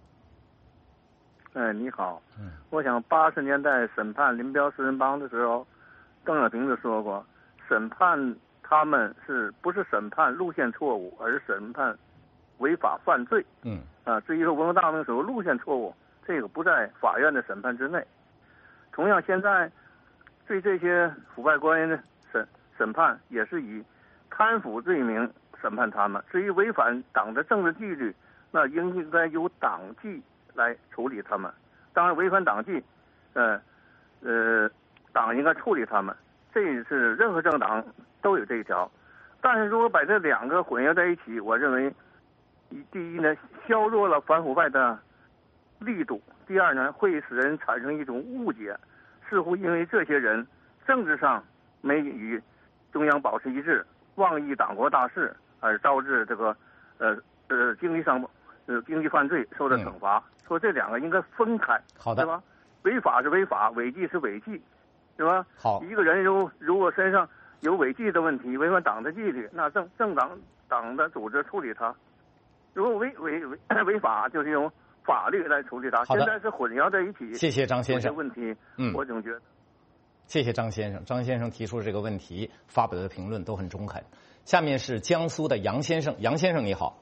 哎，你好。嗯，我想八十年代审判林彪四人帮的时候，邓小平就说过，审判他们是不是审判路线错误，而是审判违法犯罪。 嗯。 啊，至于说文化大革命时候路线错误，这个不在法院的审判之内。同样，现在对这些腐败官员的审审判也是以贪腐罪名审判他们。至于违反党的政治纪律，那应该由党纪来处理他们。当然，违反党纪，呃呃，党应该处理他们。这是任何政党都有这一条。但是如果把这两个混淆在一起，我认为，第一呢，削弱了反腐败的力度；第二呢，会使人产生一种误解，似乎因为这些人政治上没与中央保持一致，妄议党国大事，而导致这个呃呃经济上呃经济犯罪受到惩罚。嗯、说这两个应该分开， 好的， 是吧？违法是违法，违纪是违纪，是吧？ 好， 一个人如如果身上有违纪的问题，违反党的纪律，那正正党党的组织处理他；如果违违违违法，就是用法律来处理他。现在是混淆在一起。 谢谢张先生。 这些问题，嗯，我总觉得。 谢谢张先生，张先生提出这个问题，发表的评论都很中肯。下面是江苏的杨先生，杨先生你好。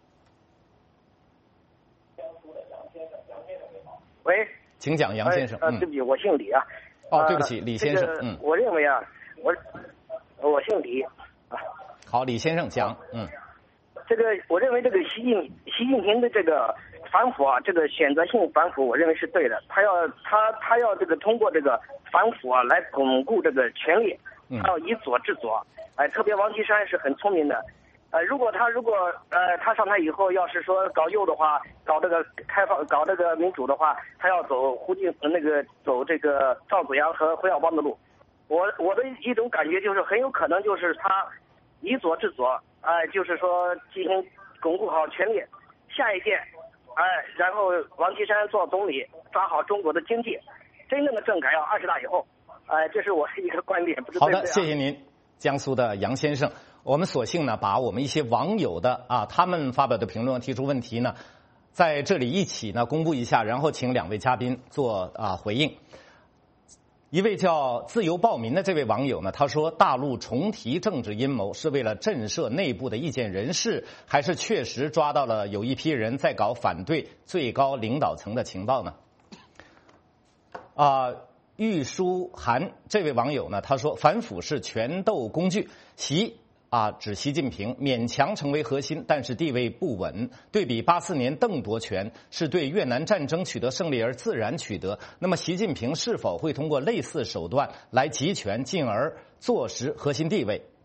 喂， 请讲，杨先生。 呃，对不起，我姓李啊。 哦，对不起，李先生。嗯， 我认为啊，我我姓李啊。 好，李先生讲。嗯。 这个，我认为这个习近习近平的这个反腐啊，这个选择性反腐，我认为是对的。他要他他要这个通过这个反腐啊，来巩固这个权力，他要以左治左。哎，特别王岐山是很聪明的。呃，如果他如果呃他上台以后，要是说搞右的话，搞这个开放，搞这个民主的话，他要走胡锦那个走这个赵子阳和胡耀邦的路。我我的一种感觉就是很有可能就是他以左治左，哎、呃，就是说进行巩固好权力。下一届，哎、呃，然后王岐山做总理，抓好中国的经济。真正的政改要二十大以后，哎、呃，这是我一个观点，不是对不对、啊？ 好的，谢谢您，江苏的杨先生。我们索性呢，把我们一些网友的啊，他们发表的评论提出问题呢，在这里一起呢公布一下，然后请两位嘉宾做啊回应。一位叫自由暴民的这位网友呢，他说大陆重提政治阴谋是为了震慑内部的意见人士，还是确实抓到了有一批人在搞反对最高领导层的情报呢？啊、呃，玉书涵这位网友呢，他说反腐是权斗工具，习啊，指习近平勉强成为核心，但是地位不稳。对比八四年邓夺权，是对越南战争取得胜利而自然取得。那么，习近平是否会通过类似手段来集权，进而坐实核心地位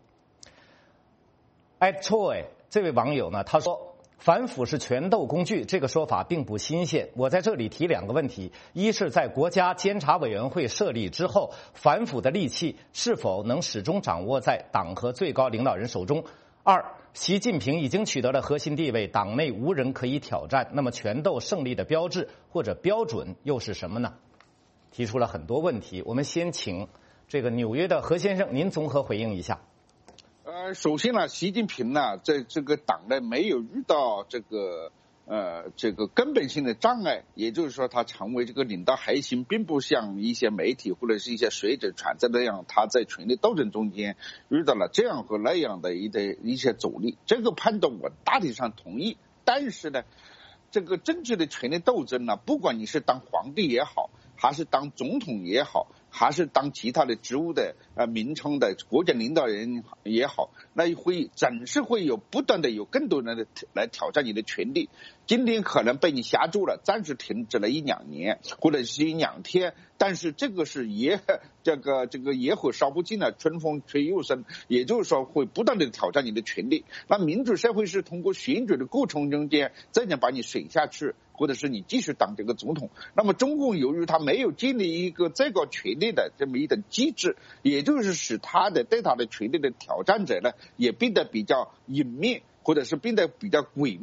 ？At Choi 这位网友呢，他说。反腐是权斗工具，这个说法并不新鲜。我在这里提两个问题：一是在国家监察委员会设立之后，反腐的利器是否能始终掌握在党和最高领导人手中；二，习近平已经取得了核心地位，党内无人可以挑战，那么权斗胜利的标志或者标准又是什么呢？提出了很多问题，我们先请这个纽约的何先生，您综合回应一下。 呃，首先呢，习近平呢，在这个党呢没有遇到这个呃这个根本性的障碍，也就是说，他成为这个领导核心，并不像一些媒体或者是一些学者传在那样，他在权力斗争中间遇到了这样和那样的一些一些阻力。这个判断我大体上同意，但是呢，这个政治的权力斗争呢，不管你是当皇帝也好，还是当总统也好，还是当其他的职务的呃名称的国家领导人也好，那会总是会有不断的有更多人的来挑战你的权利。今天可能被你吓住了，暂时停止了一两年或者是一两天，但是这个是野这个这个野火烧不尽了，春风吹又生，也就是说会不断的挑战你的权利。那民主社会是通过选举的过程中间这样把你选下去，或者是你继续当这个总统。那么中共由于他没有建立一个最高权力的这么一种机制，也就是使他的对他的权力的挑战者呢也变得比较隐秘，或者是变得比较诡秘。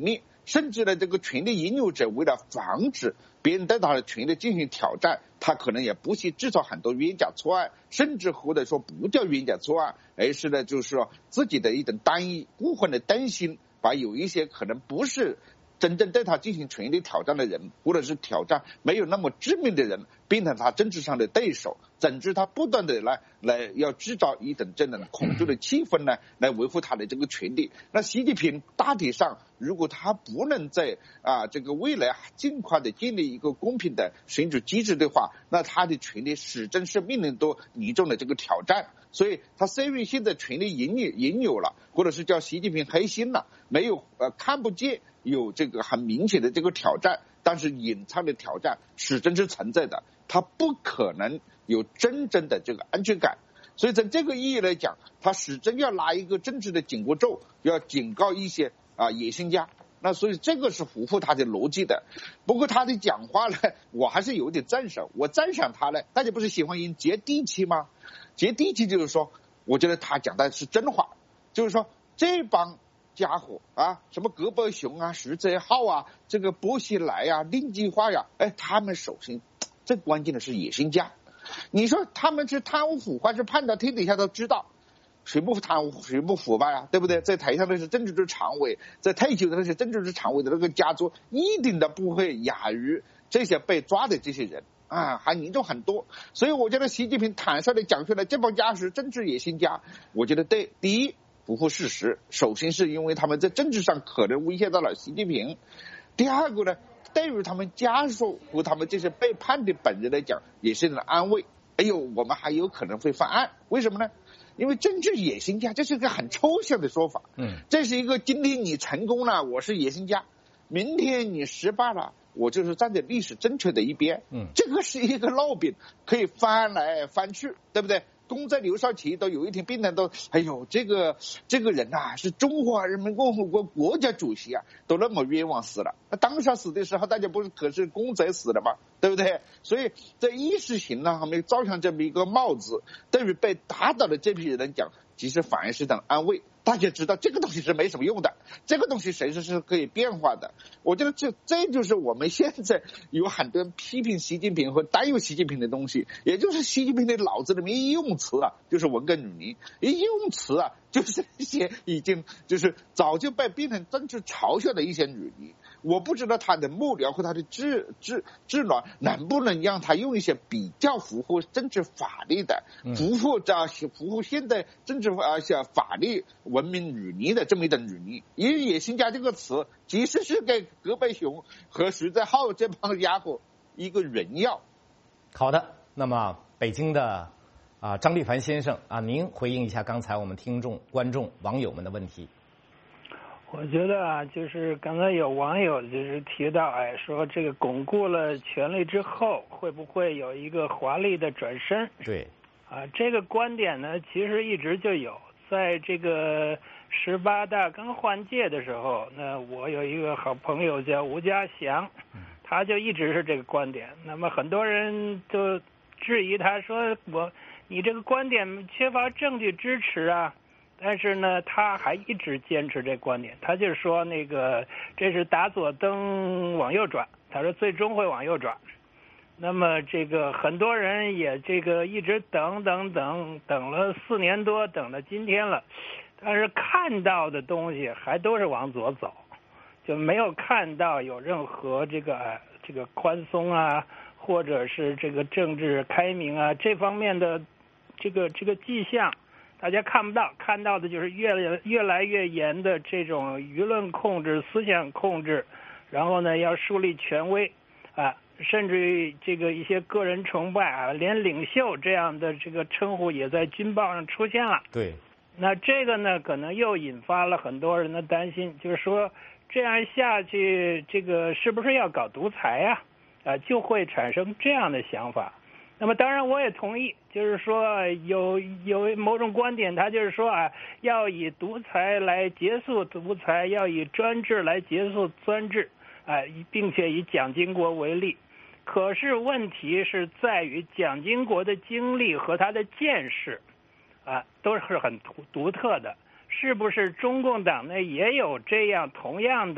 甚至呢，这个权力拥有者为了防止别人对他的权利进行挑战，他可能也不惜制造很多冤假错案，甚至或者说不叫冤假错案，而是呢，就是说自己的一种单一部分的担心，把有一些可能不是真正对他进行权力挑战的人，或者是挑战没有那么致命的人，变成他政治上的对手，总之他不断的来来要制造一种这种恐惧的气氛呢，来维护他的这个权利。那习近平大体上，如果他不能在啊这个未来尽快的建立一个公平的选举机制的话，那他的权利始终是面临着严重的这个挑战。所以他虽然现在权力拥有拥有了，或者是叫习近平黑心了，没有呃看不见有这个很明显的这个挑战，但是隐藏的挑战始终是存在的，他不可能有真正的这个安全感。所以从这个意义来讲，他始终要拿一个政治的紧箍咒，要警告一些啊野心家。那所以这个是符合他的逻辑的。不过他的讲话呢，我还是有点赞赏。我赞赏他呢，大家不是喜欢用接地气吗？接地气就是说，我觉得他讲的是真话，就是说这帮家伙啊，什么戈伯雄啊、石泽浩啊、这个薄熙来啊、令计划呀，哎，他们首先最关键的是野心家。你说他们是贪污腐败，是判到天底下都知道，谁不贪污谁不腐败啊，对不对？在台上的是政治局常委，在退休的那些政治局常委的那个家族，一定的不会亚于这些被抓的这些人啊，还严重很多。所以我觉得习近平坦率的讲出来，这帮家是政治野心家，我觉得对。第一，不符事实，首先是因为他们在政治上可能威胁到了习近平。第二个呢，对于他们家属和他们这些被判的本人来讲，也是一种安慰。哎呦，我们还有可能会犯案，为什么呢？因为政治野心家这是个很抽象的说法，嗯，这是一个今天你成功了，我是野心家，明天你失败了，我就是站在历史正确的一边，嗯，这个是一个烙饼，可以翻来翻去，对不对？功在刘少奇都有一天变成都，哎呦，这个这个人啊是中华人民共和国国家主席啊，都那么冤枉死了。那当下死的时候，大家不是可是公贼死的吗？对不对？所以在意识形态上面罩上这么一个帽子，对于被打倒的这批人来讲，其实反而是等安慰。大家知道这个东西是没什么用的，这个东西随时是可以变化的。我觉得这这就是我们现在有很多人批评习近平和担忧习近平的东西，也就是习近平的脑子里面一用词啊，就是文革女尼，一用词啊，就是一些已经就是早就被变成政治嘲笑的一些女尼。我不知道他的幕僚和他的智智智囊能不能让他用一些比较符合政治法律的、符合这符合现代政治啊些法律文明女尼的这么一种女尼。因为野心家这个词其实是给戈贝雄和石泽浩这帮家伙一个荣耀。 好的，那么北京的啊张立凡先生啊，您回应一下刚才我们听众、观众、网友们的问题。 我觉得啊，就是刚才有网友就是提到，哎，说这个巩固了权力之后，会不会有一个华丽的转身？ 对， 啊，这个观点呢，其实一直就有，在这个十八大刚换届的时候，那我有一个好朋友叫吴家祥，他就一直是这个观点。那么很多人就质疑他说，我你这个观点缺乏证据支持啊。但是呢，他还一直坚持这观点，他就是说那个这是打左灯往右转，他说最终会往右转。那么这个很多人也这个一直等等等等了四年多，等到今天了，但是看到的东西还都是往左走，就没有看到有任何这个这个宽松啊，或者是这个政治开明啊这方面的这个这个迹象。大家看不到，看到的就是越来越来越严的这种舆论控制、思想控制，然后呢，要树立权威啊，甚至于这个一些个人崇拜啊，连领袖这样的这个称呼也在军报上出现了。 对， 那这个呢，可能又引发了很多人的担心，就是说这样下去，这个是不是要搞独裁呀？啊，就会产生这样的想法。那么当然我也同意，就是说有有某种观点，他就是说啊，要以独裁来结束独裁，要以专制来结束专制，啊，并且以蒋经国为例。可是问题是在于蒋经国的经历和他的见识，啊，都是很独独特的。是不是中共党内也有这样同样的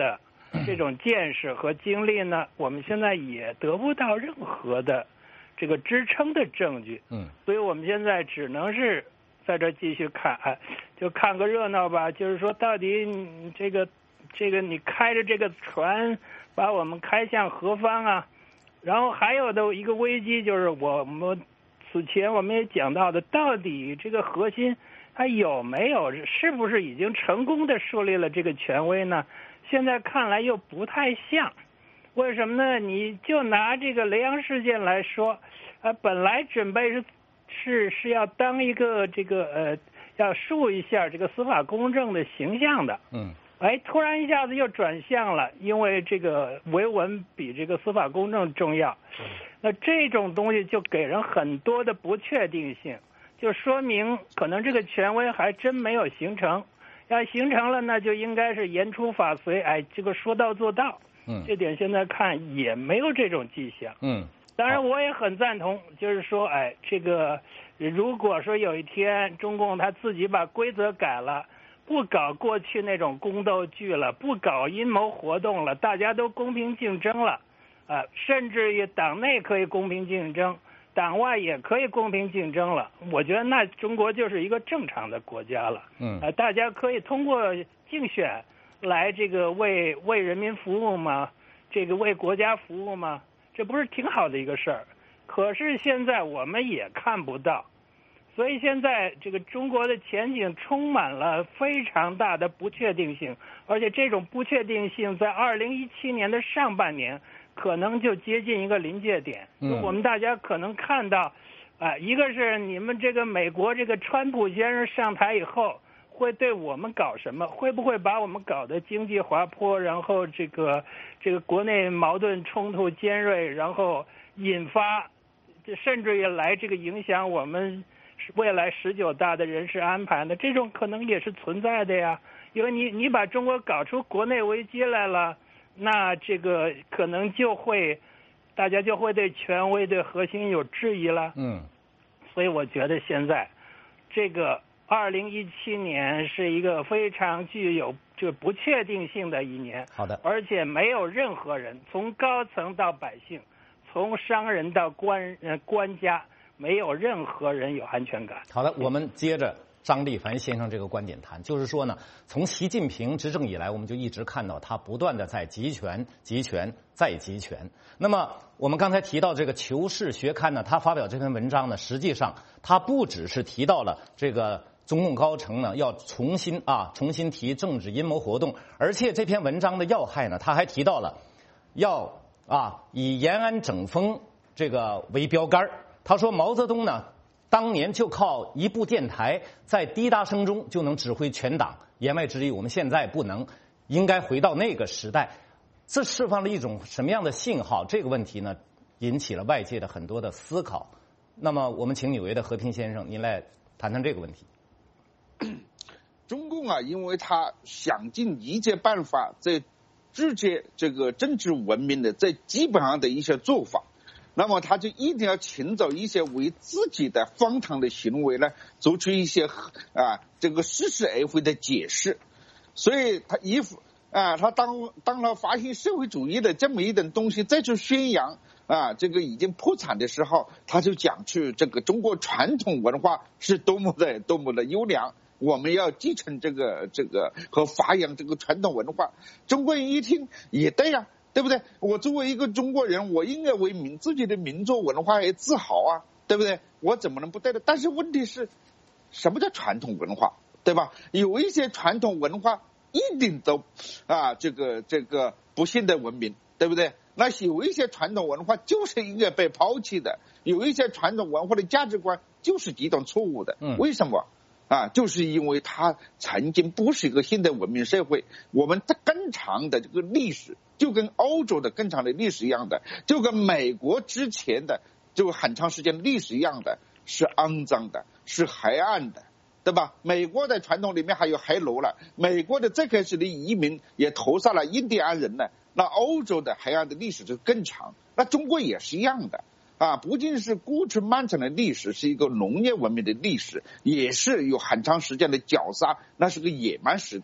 这种见识和经历呢，我们现在也得不到任何的这个支撑的证据。 嗯， 所以我们现在只能是在这继续看，哎，就看个热闹吧。就是说，到底你这个这个你开着这个船把我们开向何方啊？然后还有的一个危机就是我们此前我们也讲到的，到底这个核心它有没有，是不是已经成功的树立了这个权威呢？现在看来又不太像。为什么呢？你就拿这个雷洋事件来说，呃，本来准备是是是要当一个这个呃，要树一下这个司法公正的形象的， 嗯， 哎，突然一下子又转向了，因为这个维稳比这个司法公正重要。那这种东西就给人很多的不确定性，就说明可能这个权威还真没有形成。要形成了，那就应该是言出法随，哎，这个说到做到。 嗯， 这点现在看也没有这种迹象。 嗯， 当然我也很赞同，就是说，哎，这个如果说有一天中共他自己把规则改了，不搞过去那种宫斗剧了，不搞阴谋活动了，大家都公平竞争了，啊、呃，甚至于党内可以公平竞争，党外也可以公平竞争了，我觉得那中国就是一个正常的国家了。 嗯， 呃，大家可以通过竞选来这个为为人民服务吗？这个为国家服务吗？这不是挺好的一个事儿？可是现在我们也看不到，所以现在这个中国的前景充满了非常大的不确定性，而且这种不确定性在二零一七年的上半年可能就接近一个临界点。嗯，我们大家可能看到，啊、呃，一个是你们这个美国这个川普先生上台以后会对我们搞什么？会不会把我们搞得经济滑坡，然后这个这个国内矛盾冲突尖锐，然后引发，甚至于来这个影响我们未来十九大的人事安排呢？这种可能也是存在的呀。因为你你把中国搞出国内危机来了，那这个可能就会大家就会对权威对核心有质疑了。 嗯， 所以我觉得现在这个二零一七年是一个非常具有这不确定性的一年。 好的， 而且没有任何人，从高层到百姓，从商人到官呃官家，没有任何人有安全感。 好的，我们接着张立凡先生这个观点谈，就是说呢，从习近平执政以来，我们就一直看到他不断的在集权、集权再集权。那么我们刚才提到这个《求是》学刊呢，他发表这篇文章呢，实际上他不只是提到了这个中共高层呢要重新啊重新提政治阴谋活动，而且这篇文章的要害呢，他还提到了要啊以延安整风这个为标杆。他说毛泽东呢当年就靠一部电台在滴答声中就能指挥全党，言外之意我们现在不能，应该回到那个时代。这释放了一种什么样的信号？这个问题呢引起了外界的很多的思考。那么我们请纽约的和平先生您来谈谈这个问题。 中共啊，因为他想尽一切办法在拒绝这个政治文明的在基本上的一些做法，那么他就一定要寻找一些为自己的荒唐的行为呢做出一些啊这个似是而非的解释。所以他一啊他当当他发现社会主义的这么一点东西再去宣扬啊这个已经破产的时候，他就讲去这个中国传统文化是多么的多么的优良，我们要继承这个这个和发扬这个传统文化。中国人一听也对呀、啊，对不对？我作为一个中国人，我应该为民自己的民族文化而自豪啊，对不对？我怎么能不对的？但是问题是，什么叫传统文化，对吧？有一些传统文化一定都啊这个这个不现代文明，对不对？那有一些传统文化就是应该被抛弃的，有一些传统文化的价值观就是极端错误的。 嗯， 为什么？啊，就是因为它曾经不是一个现代文明社会，我们更长的这个历史，就跟欧洲的更长的历史一样的，就跟美国之前的就很长时间的历史一样的，是肮脏的，是黑暗的，对吧？美国的传统里面还有黑奴了，美国的最开始的移民也投下了印第安人呢，那欧洲的黑暗的历史就更长，那中国也是一样的。啊，不仅是过去漫长的历史是一个农业文明的历史，也是有很长时间的绞杀，那是个野蛮时代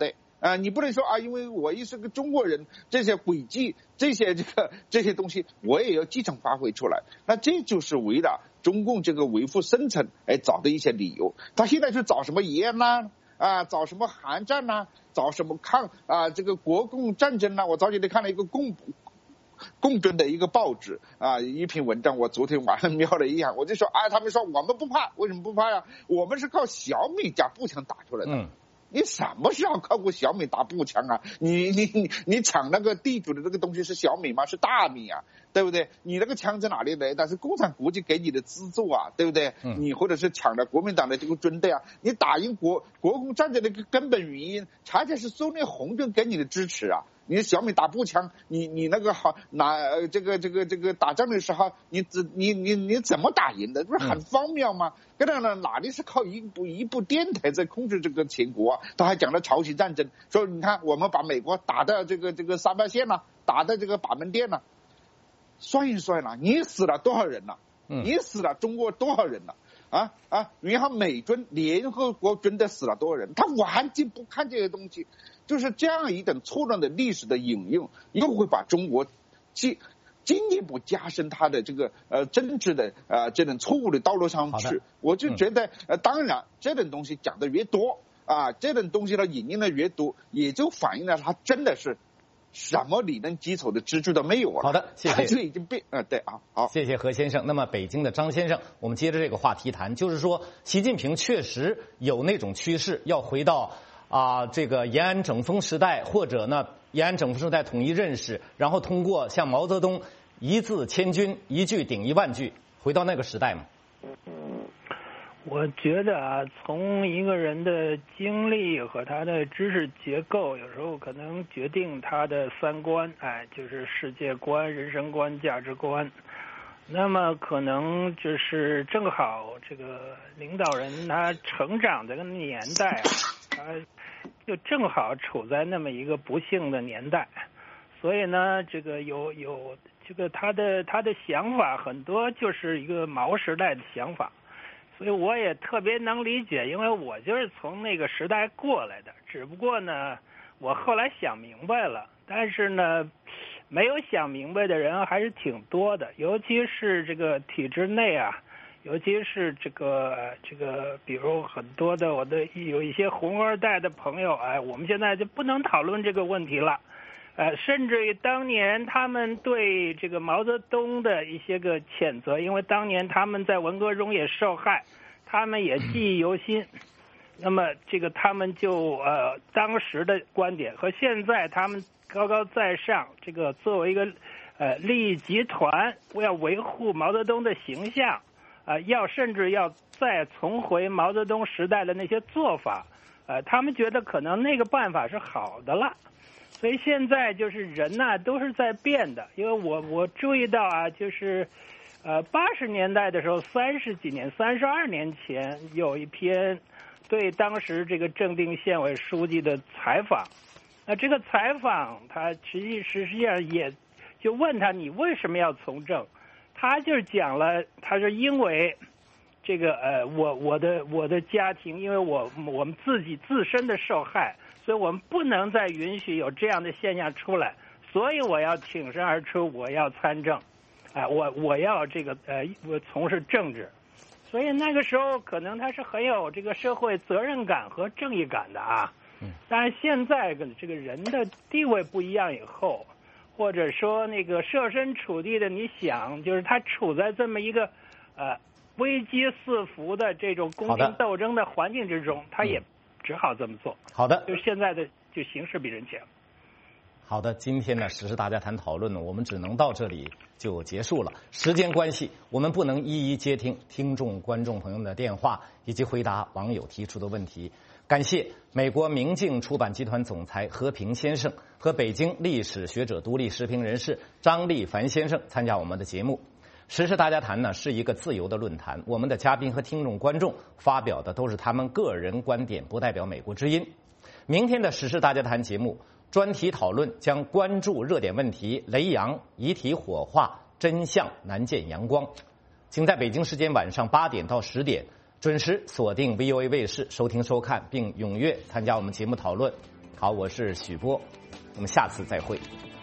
啊，你不能说啊，因为我也是个中国人，这些轨迹、这些这个这些东西，我也要继承发挥出来。那这就是为了中共这个维护生存而找的一些理由。他现在去找什么延安呐，啊，找什么韩战呐，找什么抗啊这个国共战争呐。我早几天看了一个共共振的一个报纸啊，一篇文章，我昨天晚上瞄了一下，我就说啊，他们说我们不怕，为什么不怕呀？我们是靠小米加步枪打出来的。嗯，你什么时候靠过小米打步枪啊？你你你你抢那个地主的这个东西是小米吗？是大米啊，对不对？你那个枪在哪里来的？是共产国际给你的资助啊，对不对？嗯、你或者是抢了国民党的这个军队啊，你打赢国国共战争的一个根本原因，恰恰是苏联红军给你的支持啊。你小米打步枪，你你那个好拿这个这个这个打仗的时候，你怎你你你怎么打赢的？不是很荒谬吗？跟着呢，哪里是靠一部一部电台在控制这个全国啊？他还讲了朝鲜战争，说你看我们把美国打到这个这个三八线了，打到这个把门店了，算一算了，你死了多少人了？你死了中国多少人了？啊啊！然后美军联合国军队死了多少人？他完全不看这些东西，就是这样一种错乱的历史的引用，又会把中国进进一步加深他的这个呃政治的呃这种错误的道路上去。我就觉得呃，当然这种东西讲的越多啊，这种东西呢引用的越多，也就反映了他真的是什么理论基础的支柱都没有了。 好的，谢谢。 这已经变呃对啊，好， 谢谢何先生。那么北京的张先生，我们接着这个话题谈，就是说习近平确实有那种趋势要回到啊、呃、这个延安整风时代，或者呢延安整风时代统一认识，然后通过像毛泽东一字千钧，一句顶一万句，回到那个时代嘛。 我觉得啊，从一个人的经历和他的知识结构，有时候可能决定他的三观，哎，就是世界观、人生观、价值观。那么可能就是正好这个领导人他成长这个年代啊，他就正好处在那么一个不幸的年代，所以呢，这个有有这个他的他的想法很多就是一个毛时代的想法。所以我也特别能理解，因为我就是从那个时代过来的。只不过呢，我后来想明白了，但是呢，没有想明白的人还是挺多的，尤其是这个体制内啊，尤其是这个这个，比如很多的我的有一些红二代的朋友，哎，我们现在就不能讨论这个问题了。呃，甚至于当年他们对这个毛泽东的一些个谴责，因为当年他们在文革中也受害，他们也记忆犹新。那么这个他们就呃当时的观点和现在他们高高在上，这个作为一个呃利益集团，要维护毛泽东的形象，啊、呃，要甚至要再重回毛泽东时代的那些做法，呃，他们觉得可能那个办法是好的了。所以现在就是人呐、啊、都是在变的，因为我我注意到啊，就是呃八十年代的时候，三十几年三十二年前有一篇对当时这个正定县委书记的采访，那这个采访他实际实际上也就问他你为什么要从政，他就讲了，他说因为这个呃我我的我的家庭，因为我我们自己自身的受害。所以我们不能再允许有这样的现象出来，所以我要挺身而出，我要参政，啊、呃，我我要这个呃，我从事政治，所以那个时候可能他是很有这个社会责任感和正义感的啊。但是现在跟这个人的地位不一样以后，或者说那个设身处地的，你想，就是他处在这么一个呃危机四伏的这种宫廷斗争的环境之中，他也。只好这么做。 好的， 就现在的就形势比人强。 好的，今天呢，时事大家谈讨论呢，我们只能到这里就结束了。时间关系，我们不能一一接听听众、观众朋友们的电话以及回答网友提出的问题。感谢美国明镜出版集团总裁何平先生和北京历史学者、独立时评人士张立凡先生参加我们的节目。时事大家谈呢是一个自由的论坛，我们的嘉宾和听众观众发表的都是他们个人观点，不代表美国之音。明天的时事大家谈节目专题讨论将关注热点问题：雷洋、遗体火化、真相难见阳光。请在北京时间晚上八点到十点准时锁定 V O A 卫视收听收看，并踊跃参加我们节目讨论。 好，我是许波，我们下次再会。